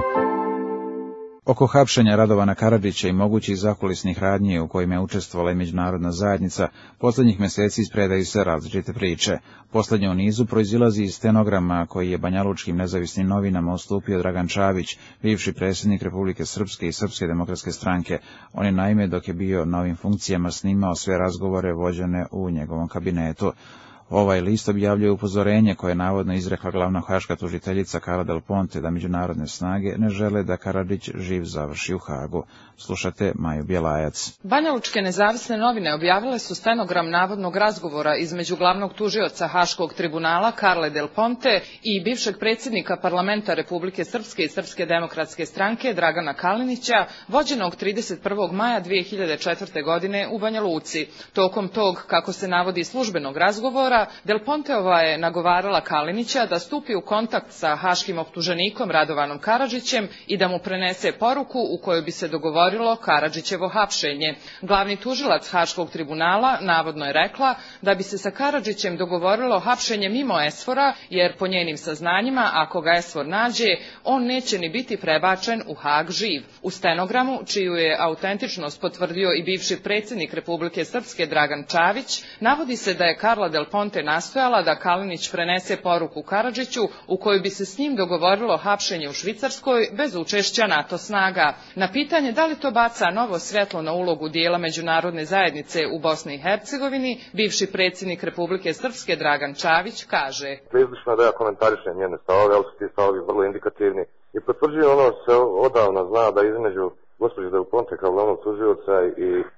Oko hapšenja Radovana Karadžića i mogućih zakulisnih radnji u kojima je učestvovala i međunarodna zajednica, posljednjih mjeseci ispredaju se različite priče. Posljednje u nizu proizilazi iz stenograma koji je banjalučkim nezavisnim novinama ustupio Dragan Čavić, bivši predsjednik Republike Srpske i Srpske demokratske stranke. On je naime, dok je bio na ovim funkcijama, snimao sve razgovore vođene u njegovom kabinetu. Ovaj list objavljuje upozorenje koje je navodno izrekla glavna haška tužiteljica Carla Del Ponte da međunarodne snage ne žele da Karadžić živ završi u Hagu. Slušate Maju Bjelajac. Banjalučke nezavisne novine objavile su stenogram navodnog razgovora između glavnog tužioca Haškog tribunala Carle Del Ponte i bivšeg predsjednika parlamenta Republike Srpske i Srpske demokratske stranke Dragana Kalinića, vođenog 31. maja 2004. godine u Banja Luci. Tokom tog, kako se navodi, službenog razgovora, Del Ponteova je nagovarala Kalinića da stupi u kontakt sa haškim optuženikom Radovanom Karadžićem i da mu prenese poruku u kojoj bi se dogovorilo Karadžićevo hapšenje. Glavni tužilac Haškog tribunala navodno je rekla da bi se sa Karadžićem dogovorilo hapšenje mimo Esfora, jer po njenim saznanjima, ako ga Esfor nađe, on neće ni biti prebačen u Hag živ. U stenogramu, čiju je autentičnost potvrdio i bivši predsjednik Republike Srpske Dragan Čavić, navodi se da je Carla Del Ponte nastojala da Kalinić prenese poruku Karadžiću u kojoj bi se s njim dogovorilo hapšenje u Švicarskoj bez učešća NATO snaga. Na pitanje da li to baca novo svjetlo na ulogu dijela međunarodne zajednice u Bosni i Hercegovini, bivši predsjednik Republike Srpske Dragan Čavić kaže: Izlično da ja komentarišem njene stavove, ali su ti stavovi vrlo indikativni i potvrđuju ono što se odavno zna da između gospođe Del Ponte kao glavnog tužioca i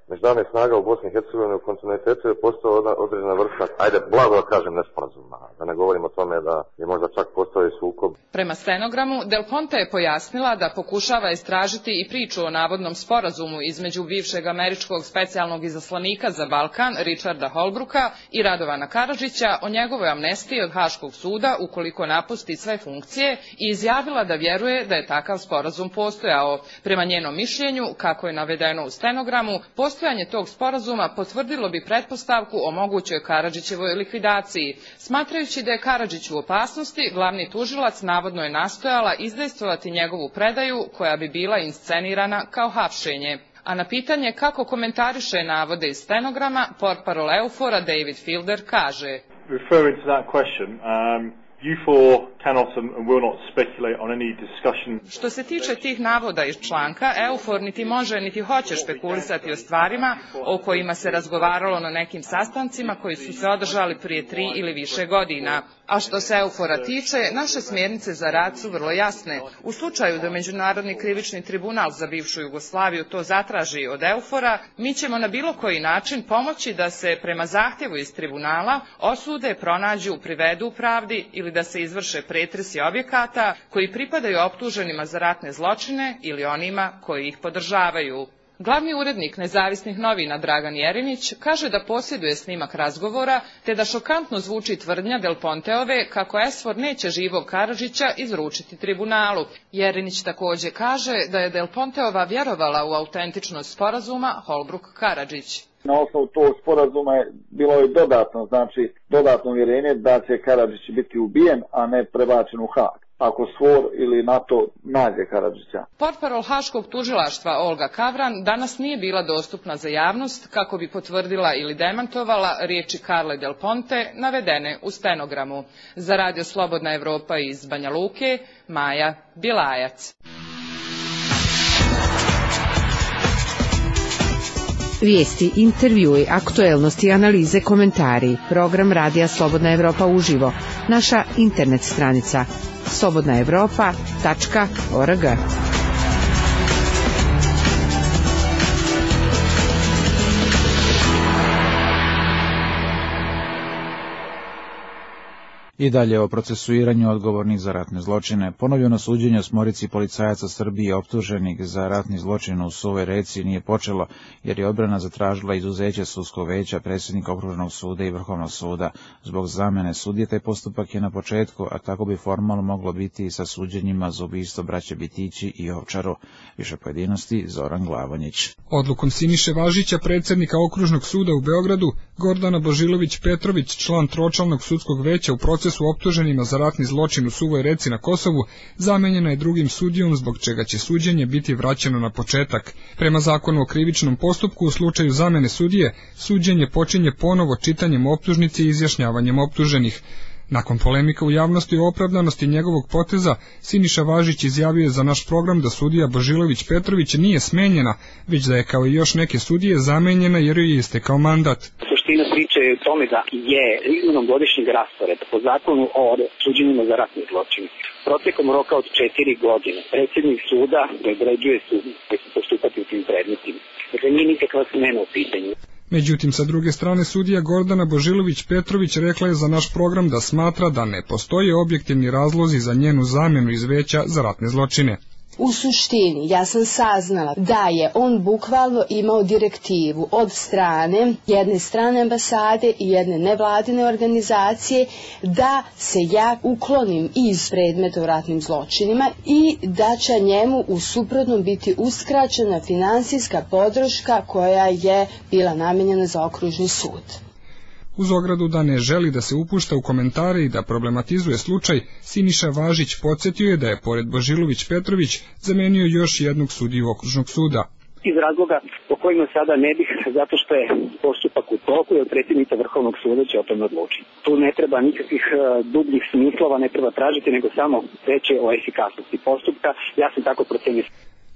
međunarodnih snaga u Bosni i Hercegovini u kontinuitetu je postao određena vrsta, ajde blago da kažem, nesporazuma, da ne govorim o tome da je možda čak postao i sukob. Prema stenogramu, Del Ponte je pojasnila da pokušava istražiti i priču o navodnom sporazumu između bivšeg američkog specijalnog izaslanika za Balkan Richarda Holbrooka i Radovana Karadžića o njegovoj amnestiji od Haškog suda ukoliko napusti sve funkcije i izjavila da vjeruje da je takav sporazum postojao. Prema njenom mišljenju, kako je navedeno u stenogramu, postojanje tog sporazuma potvrdilo bi pretpostavku o mogućoj Karadžićevoj likvidaciji. Smatrajući da je Karadžić u opasnosti, glavni tužilac navodno je nastojala izdejstvovati njegovu predaju koja bi bila inscenirana kao hapšenje. A na pitanje kako komentariše navode iz stenograma, portparol EUFOR-a David Fielder kaže: Referring to that question, EUFOR cannot and will not speculate on any discussion. Što se tiče tih navoda iz članka, EUFOR niti može niti hoće špekulisati o stvarima o kojima se razgovaralo na nekim sastancima koji su se održali prije 3 ili više godina. A što se EUFOR-a tiče, naše smjernice za rad su vrlo jasne. U slučaju da Međunarodni krivični tribunal za bivšu Jugoslaviju to zatraži od EUFOR-a, mi ćemo na bilo koji način pomoći da se prema zahtjevu iz tribunala osude, pronađu, privedu pravdi ili da se izvrše pretresi objekata koji pripadaju optuženima za ratne zločine ili onima koji ih podržavaju. Glavni urednik nezavisnih novina Dragan Jerinić kaže da posjeduje snimak razgovora, te da šokantno zvuči tvrdnja Del Ponteove kako ESFOR neće živog Karadžića izručiti tribunalu. Jerinić također kaže da je Del Ponteova vjerovala u autentičnost sporazuma Holbrooke-Karadžić. Na osnovu tog sporazuma je bilo je dodatno uvjerenje da će Karadžić biti ubijen, a ne prebačen u Haag, ako SFOR ili NATO nađe Karadžića. Portparol Haškog tužilaštva Olga Kavran danas nije bila dostupna za javnost kako bi potvrdila ili demantovala riječi Carle Del Ponte navedene u stenogramu. Za Radio Slobodna Evropa iz Banja Luke, Maja Bilajac. Vijesti, intervjui, aktuelnosti, analize, komentari. Program Radija Slobodna Evropa uživo. Naša internet stranica slobodnaevropa.org. I dalje o procesuiranju odgovornih za ratne zločine. Ponovljeno suđenje osmorici policajaca Srbije optuženih za ratni zločin u Suvoj Reci nije počelo, jer je odbrana zatražila izuzeće sudskog veća, predsjednika Okružnog suda i Vrhovnog suda. Zbog zamjene sudije taj postupak je na početku, a tako bi formalno moglo biti i sa suđenjima za ubistvo braće Bitići i Ovčaru. Više pojedinosti Zoran Glavonjić. Odlukom Siniše Važića, predsjednika Okružnog suda u Beogradu, Gordana Božilović-Petrović, član tročlanog sudskog veća u procesu optuženima za ratni zločin u Suvoj Reci na Kosovu, zamenjena je drugim sudijom, zbog čega će suđenje biti vraćeno na početak. Prema zakonu o krivičnom postupku, u slučaju zamene sudije, suđenje počinje ponovo čitanjem optužnice i izjašnjavanjem optuženih. Nakon polemika u javnosti o opravdanosti njegovog poteza, Siniša Važić izjavio je za naš program da sudija Božilović-Petrović nije smenjena, već da je kao i još neke sudije zamenjena jer joj je istekao mandat. Suština priče je u tome da je izmenom godišnjeg rasporeda po zakonu o suđenjima za ratne zločine protekom roka od 4 godine predsjednik suda određuje sud koji će postupati u tim predmetima. Dakle, nije nikakva smena u pitanju. Međutim, sa druge strane, sudija Gordana Božilović-Petrović rekla je za naš program da smatra da ne postoje objektivni razlozi za njenu zamjenu iz veća za ratne zločine. U suštini, ja sam saznala da je on bukvalno imao direktivu od strane jedne strane ambasade i jedne nevladine organizacije da se ja uklonim iz predmeta o ratnim zločinima i da će njemu u suprotnom biti uskraćena finansijska podrška koja je bila namijenjena za okružni sud. Uz ogradu da ne želi da se upušta u komentare i da problematizuje slučaj, Siniša Važić podsjetio je da je pored Božilović-Petrović zamenio još jednog sudiju Okružnog suda. Iz razloga po kojima sada ne bih, zato što je postupak u toku i predsjednica Vrhovnog suda će o tome odlučiti. Tu ne treba nikakvih dubljih smislova, ne treba tražiti, nego samo reći o efikasnosti postupka. Ja sam tako procenio.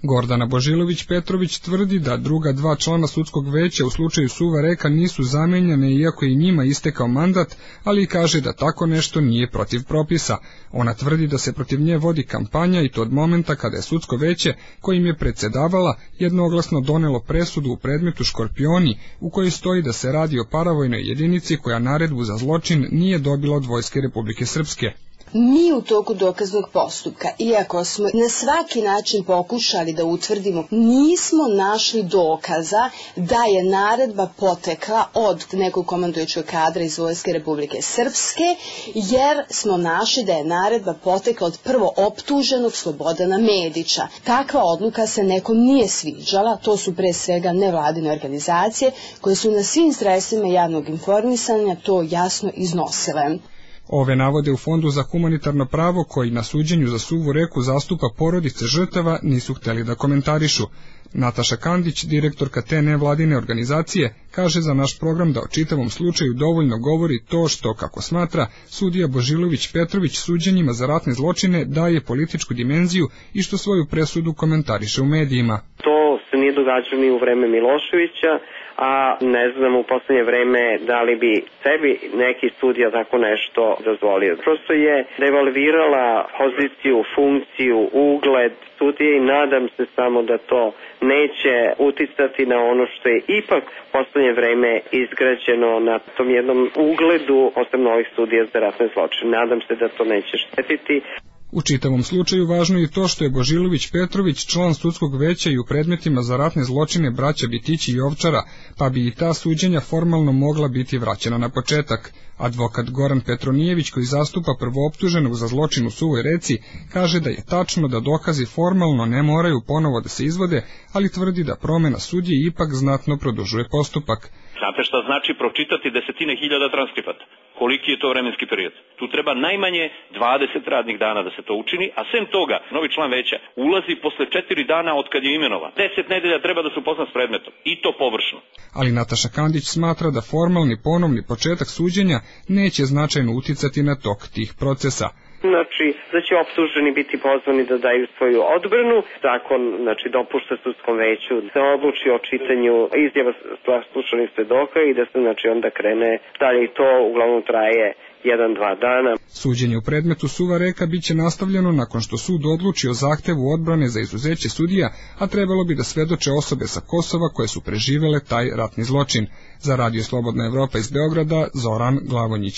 Gordana Božilović-Petrović tvrdi da druga dva člana sudskog veća u slučaju Suva Reka nisu zamenjane iako je njima istekao mandat, ali kaže da tako nešto nije protiv propisa. Ona tvrdi da se protiv nje vodi kampanja i to od momenta kada je sudsko veće, kojim je predsedavala, jednoglasno donelo presudu u predmetu Škorpioni, u kojoj stoji da se radi o paravojnoj jedinici koja naredbu za zločin nije dobila od Vojske Republike Srpske. Mi u toku dokaznog postupka, iako smo na svaki način pokušali da utvrdimo, nismo našli dokaza da je naredba potekla od nekog komandujućeg kadra iz Vojske Republike Srpske, jer smo našli da je naredba potekla od prvo optuženog Slobodana Medića. Takva odluka se nekom nije sviđala, to su pre svega nevladine organizacije koje su na svim sredstvima javnog informisanja to jasno iznosile. Ove navode u Fondu za humanitarno pravo, koji na suđenju za Suvu Reku zastupa porodice žrtava, nisu hteli da komentarišu. Nataša Kandić, direktorka te nevladine organizacije, kaže za naš program da o čitavom slučaju dovoljno govori to što, kako smatra, sudija Božilović-Petrović suđenjima za ratne zločine daje političku dimenziju i što svoju presudu komentariše u medijima. To se nije događalo ni u vreme Miloševića, a ne znam u poslednje vreme da li bi sebi neki sudija tako nešto dozvolio. Prosto je devalvirala poziciju, funkciju, ugled sudije i nadam se samo da to neće uticati na ono što je ipak u poslednje vreme izgrađeno na tom jednom ugledu, posebno ovih sudija za ratne zločine. Nadam se da to neće štetiti. U čitavom slučaju važno je to što je Božilović-Petrović član sudskog veća i u predmetima za ratne zločine braća Bitići i Ovčara, pa bi i ta suđenja formalno mogla biti vraćena na početak. Advokat Goran Petronijević, koji zastupa prvooptuženog za zločin u Suvoj Reci, kaže da je tačno da dokazi formalno ne moraju ponovo da se izvode, ali tvrdi da promena sudije ipak znatno produžuje postupak. Znate šta znači pročitati desetine hiljada transkripata? Koliki je to vremenski period? Tu treba najmanje 20 radnih dana da se to učini, a sem toga, novi član veća ulazi posle 4 dana od kad je imenovan. 10 nedelja treba da se upozna s predmetom, i to površno. Ali Nataša Kandić smatra da formalni ponovni početak suđenja neće značajno uticati na tok tih procesa. Znači, da će optuženi biti pozvani da daju svoju odbranu. Zakon, dopušta sudskom veću da se odluči o čitanju izjava slušanih svedoka i da se, onda krene dalje i to uglavnom traje 1-2 dana. Suđenje u predmetu Suva Reka biće nastavljeno nakon što sud odluči o zahtevu odbrane za izuzeće sudija, a trebalo bi da svedoče osobe sa Kosova koje su preživele taj ratni zločin. Za Radio Slobodna Evropa iz Beograda, Zoran Glavonjić.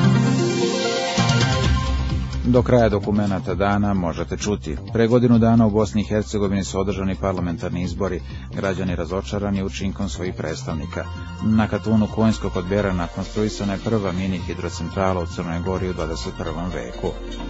Do kraja dokumenata dana možete čuti. Pre godinu dana u Bosni i Hercegovini su održani parlamentarni izbori, građani razočarani učinkom svojih predstavnika. Na Katunu Konjskog kod Berana konstruisana je prva mini hidrocentrala u Crnoj Gori u 21. veku.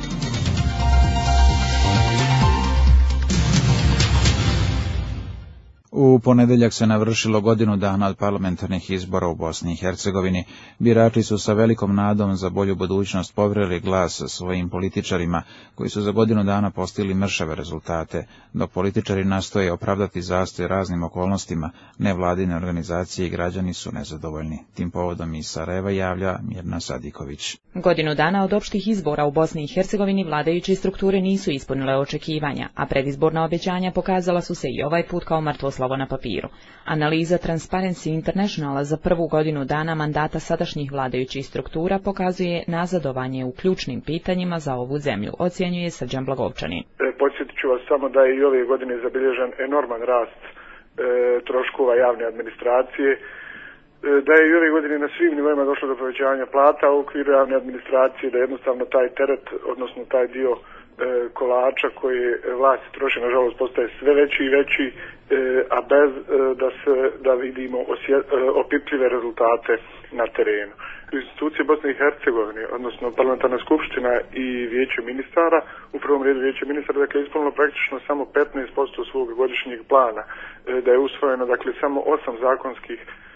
U ponedeljak se navršilo godinu dana od parlamentarnih izbora u Bosni i Hercegovini. Birači su sa velikom nadom za bolju budućnost poverili glas svojim političarima, koji su za godinu dana postigli mršave rezultate, dok političari nastoje opravdati zastoj raznim okolnostima, nevladine organizacije i građani su nezadovoljni. Tim povodom iz Sarajeva javlja Mirna Sadiković. Godinu dana od opštih izbora u Bosni i Hercegovini vladajuće strukture nisu ispunile očekivanja, a predizborna obećanja pokazala su se i ovaj put kao mrtvo slovo na papiru. Analiza Transparency Internationala za prvu godinu dana mandata sadašnjih vladajućih struktura pokazuje nazadovanje u ključnim pitanjima za ovu zemlju, ocjenjuje Srđan Blagovčanin. Podsjetit ću vas samo da je i ove godine zabilježen enorman rast troškova javne administracije, da je i ove godine na svim nivoima došlo do povećanja plata u okviru javne administracije, da jednostavno taj teret, odnosno taj dio kolača koji vlasti troše, nažalost, postaje sve veći i veći, a bez da vidimo opipljive rezultate na terenu. Institucije Bosne i Hercegovine, odnosno parlamentarna skupština i vijeće ministara, u prvom redu vijeće ministara, dakle, ispunilo praktično samo 15% svog godišnjeg plana, da je usvojeno, dakle, samo 8 zakonskih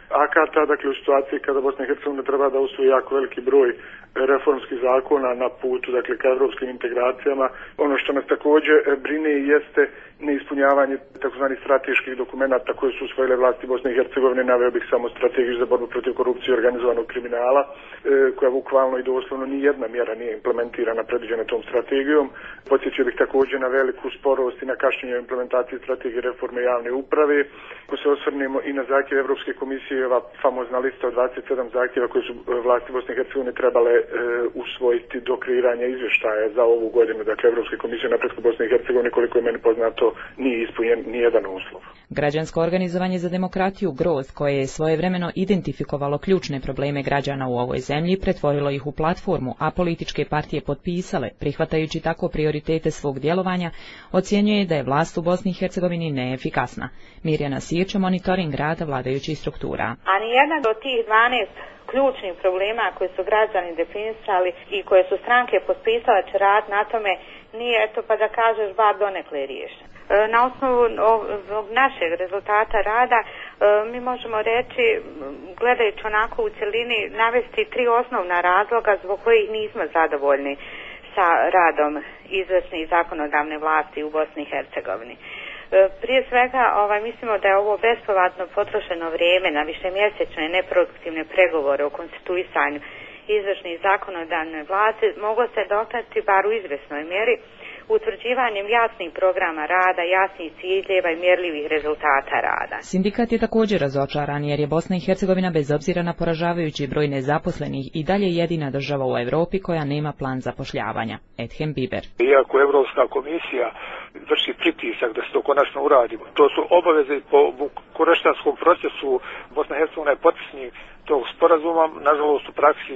akata, dakle u situaciji kada Bosna i Hercegovina treba da usvoji jako veliki broj reformskih zakona na putu, dakle, ka evropskim integracijama. Ono što nas također brine jeste neispunjavanje takozvani strateških dokumenata koje su usvojile vlasti Bosne i Hercegovine. Naveo bih samo strategiju za borbu protiv korupcije i organizovanog kriminala, koja bukvalno i doslovno ni jedna mjera nije implementirana predviđena tom strategijom. Podsjetio bih također na veliku sporost i na kašnjenje implementacije strategije reforme javne uprave. Ako se osvrnemo i na zahtjev Evropske komisije, ova famozna lista od 27 zahtjeva koje su vlasti Bosne i Hercegovine trebale usvojiti do kreiranja izvještaja za ovu godinu. Dakle, Evropske komisije napretku Bosne i Hercegovine, koliko je meni poznato, nije ispunjen nijedan uslov. Građansko organizovanje za demokratiju GROZD, koje je svojevremeno identifikovalo ključne probleme građana u ovoj zemlji, pretvorilo ih u platformu, a političke partije potpisale, prihvatajući tako prioritete svog djelovanja, ocjenjuje da je vlast u Bosni i Hercegovini neefikasna. Mirjana Sirča, monitoring rada vladajućih struktura. A nijedan od tih 12 ključnih problema koje su građani definisali i koje su stranke potpisale će rad na tome nije, eto pa da kažeš, bar donekle riješen. Na osnovu našeg rezultata rada mi možemo reći, gledajući onako u cjelini, navesti 3 osnovna razloga zbog kojih nismo zadovoljni sa radom izvršne i zakonodavne vlasti u Bosni i Hercegovini. Prije svega mislimo da je ovo bespovratno potrošeno vrijeme na višemjesečne neproduktivne pregovore o konstituisanju izvršne i zakonodavne vlasti moglo se dotaći bar u izvjesnoj mjeri utvrđivanjem jasnih programa rada, jasnih ciljeva i mjerljivih rezultata rada. Sindikat je također razočaran jer je Bosna i Hercegovina bez obzira na poražavajući broj nezaposlenih i dalje jedina država u Europi koja nema plan zapošljavanja. Edhem Biber. Iako Evropska komisija vrši pritisak da se to konačno uradi, to su obaveze po bukureštanskom procesu. Bosna i Hercegovina je potpisnik tog sporazuma, nažalost u praksi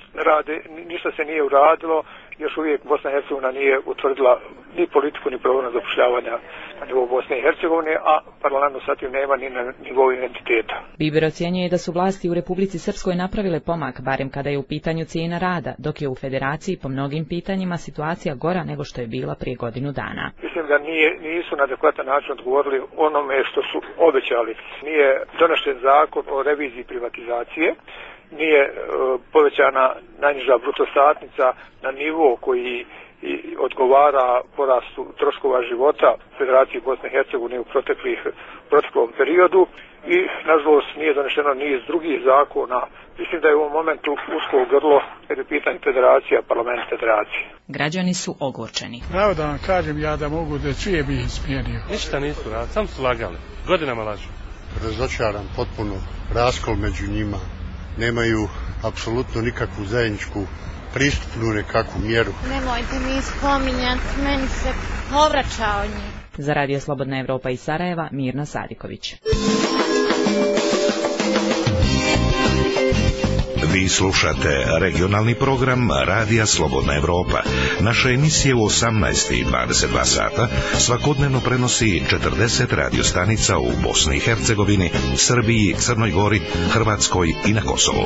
ništa se nije uradilo, još uvijek Bosna i Hercegovina nije utvrdila ni politiku ni program zapošljavanja na nivou Bosne i Hercegovine, a paralelno sa tim nema ni na nivou identiteta. Biber ocjenjuje da su vlasti u Republici Srpskoj napravile pomak, barem kada je u pitanju cijena rada, dok je u Federaciji po mnogim pitanjima situacija gora nego što je bila prije godinu dana. Mislim da nisu na adekvatan način odgovorili onome što su obećali. Nije donešen zakon o reviziji privatizacije, nije povećana najniža bruto satnica na nivo koji odgovara porastu troškova života Federaciji Bosne i Hercegovine u proteklom periodu i nažalost nije donešeno niz drugih zakona. Mislim da je u ovom momentu usko grlo kad je pitanje federacija, parlament federacije. Građani su ogorčeni. Pravo da vam kažem ja da mogu da čije bi ih smijenio. Ništa nisu radili, samo su lagali. Godinama lažu. Razočaran potpuno, raskol među njima. Nemaju apsolutno nikakvu zajedničku pristupnu nekakvu mjeru. Nemojte mi spominjati, meni se povraća od njih. Za Radio Slobodna Evropa iz Sarajeva, Mirna Sadiković. Vi slušate regionalni program Radija Slobodna Evropa. Naše emisije u 18 i 22 sata svakodnevno prenosi 40 radiostanica u Bosni i Hercegovini, Srbiji, Crnoj Gori, Hrvatskoj i na Kosovu.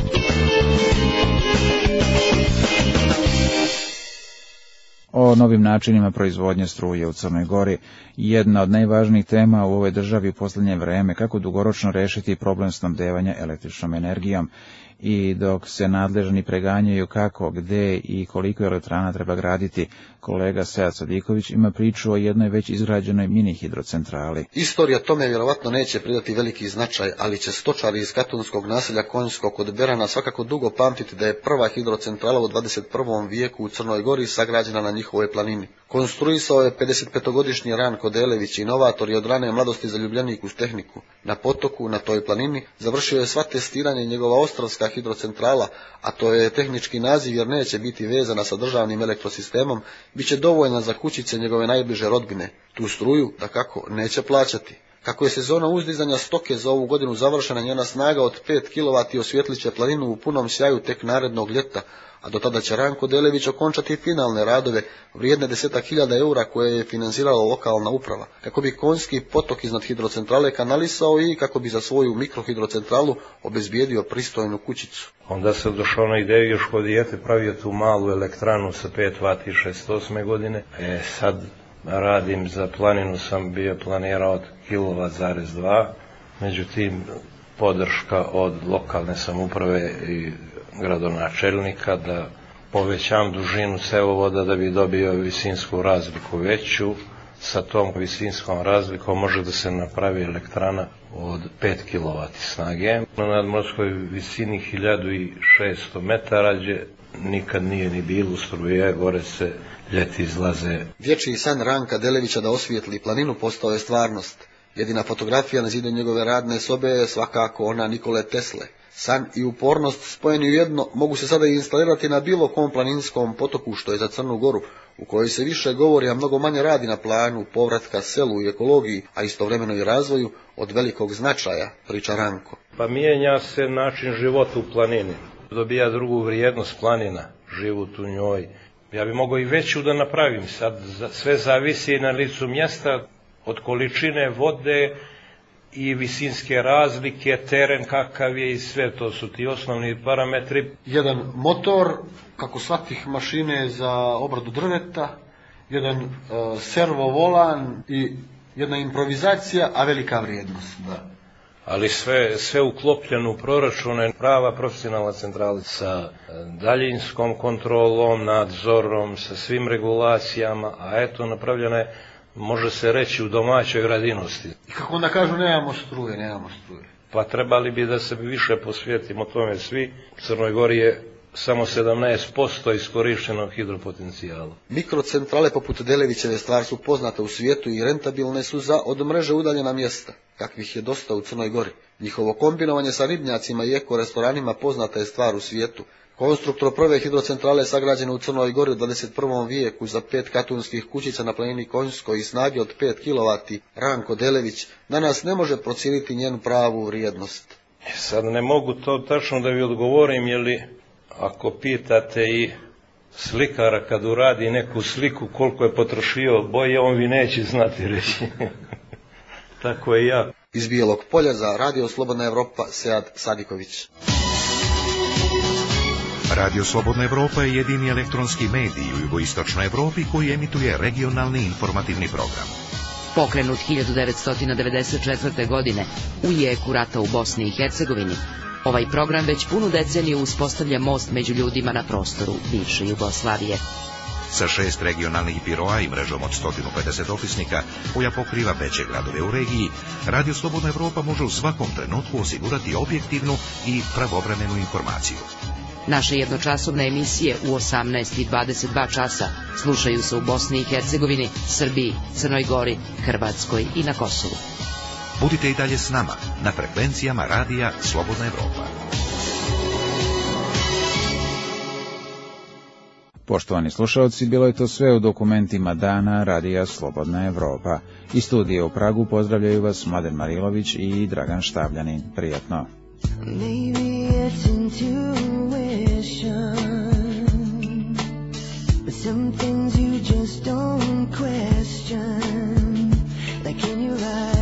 O novim načinima proizvodnje struje u Crnoj Gori, jedna od najvažnijih tema u ovoj državi u posljednje vreme, kako dugoročno rešiti problem snabdevanja električnom energijom. I dok se nadležni preganjaju kako, gde i koliko elektrana treba graditi, kolega Sead Sadiković ima priču o jednoj već izgrađenoj mini hidrocentrali. Istorija tome vjerovatno neće pridati veliki značaj, ali će stočari iz katunskog naselja Konjsko kod Berana svakako dugo pamtiti da je prva hidrocentrala u 21. vijeku u Crnoj Gori sagrađena na njihovoj planini. Konstruisao je 55-godišnji Ranko Delević, inovator i od rane mladosti zaljubljenik uz tehniku. Na potoku, na toj planini, završio je sva testiranja i njegova ostrovska hidrocentrala, a to je tehnički naziv jer neće biti vezana sa državnim elektrosistemom, bit će dovoljna za kućice njegove najbliže rodbine. Tu struju, dakako, neće plaćati. Kako je sezona uzdizanja stoke za ovu godinu završena, njena snaga od 5 kW osvjetlit će planinu u punom sjaju tek narednog ljeta, a do tada će Ranko Delević okončati finalne radove vrijedne 10.000 eura koje je finansirala lokalna uprava, kako bi Konjski potok iznad hidrocentrale kanalisao i kako bi za svoju mikrohidrocentralu obezbijedio pristojnu kućicu. Onda se došao na ideju još kod dijete pravio tu malu elektranu sa 5 W 68. godine. Sad radim za planinu, sam bio planirao od 1,2 kW, međutim podrška od lokalne samouprave i gradonačelnika da povećam dužinu cevovoda da bi dobio visinsku razliku veću. Sa tom visinskom razlikom može da se napravi elektrana od 5 kW snage. Na nadmorskoj visini 1600 metara gdje nikad nije ni bilo struje, gore se ljeti izlaze. Dječji san Ranka Delevića da osvijetli planinu postao je stvarnost. Jedina fotografija na zidu njegove radne sobe je svakako ona Nikole Tesle. San i upornost spojeni u jedno mogu se sada i instalirati na bilo kom planinskom potoku što je za Crnu Goru, u kojoj se više govori, a mnogo manje radi na planu povratka selu i ekologiji, a istovremeno i razvoju od velikog značaja, priča Ranko. Pa mijenja se način života u planini. Dobija drugu vrijednost planina, život u njoj. Ja bi mogao i veću da napravim. Sad sve zavisi na licu mjesta od količine vode i visinske razlike, teren kakav je i sve, to su ti osnovni parametri. Jedan motor, kako svakih mašine za obradu drveta, jedan servo volan i jedna improvizacija, a velika vrijednost. Da. Ali sve uklopljeno u proračune, prava profesionalna centrala sa daljinskom kontrolom, nadzorom, sa svim regulacijama, a eto napravljena je, može se reći, u domaćoj radinosti. I kako onda kažu nemamo struje. Pa trebali bi da se više posvetimo tome svi. U Crnoj Gori je samo 17% iskorištenog hidropotencijala. Mikrocentrale poput Delevićeve stvar su poznate u svijetu i rentabilne su za od mreže udaljena mjesta, kakvih je dosta u Crnoj Gori. Njihovo kombinovanje sa ribnjacima i ekorestoranima poznata je stvar u svijetu. Konstruktor prve hidrocentrale sagrađene u Crnoj Gori u 21. vijeku za 5 katunskih kućica na planini Konjskoj i snage od 5 kW, Ranko Delević, danas ne može procijeniti njenu pravu vrijednost. Sad ne mogu to tačno da vi odgovorim, jer ako pitate i slikara kad uradi neku sliku koliko je potrošio boje, on vi neće znati reći. Tako je ja. Iz Bijelog Polja za Radio Slobodna Evropa, Sead Sadiković. Radio Slobodna Evropa je jedini elektronski medij u jugoistočnoj Evropi koji emituje regionalni informativni program. Pokrenut 1994. godine u jeku rata u Bosni i Hercegovini, ovaj program već punu deceniju uspostavlja most među ljudima na prostoru bivše Jugoslavije. Sa 6 regionalnih biroa i mrežom od 150 opisnika koja pokriva veće gradove u regiji, Radio Slobodna Evropa može u svakom trenutku osigurati objektivnu i pravovremenu informaciju. Naše jednočasovne emisije u 18 i 22 časa slušaju se u Bosni i Hercegovini, Srbiji, Crnoj Gori, Hrvatskoj i na Kosovu. Budite i dalje s nama na frekvencijama Radija Slobodna Evropa. Poštovani slušalci, bilo je to sve u dokumentima dana Radija Slobodna Evropa. Iz studije u Pragu pozdravljaju vas Mladen Marilović i Dragan Štavljanin. Prijatno. Maybe it's intuition, but some things you just don't question, like in your eyes.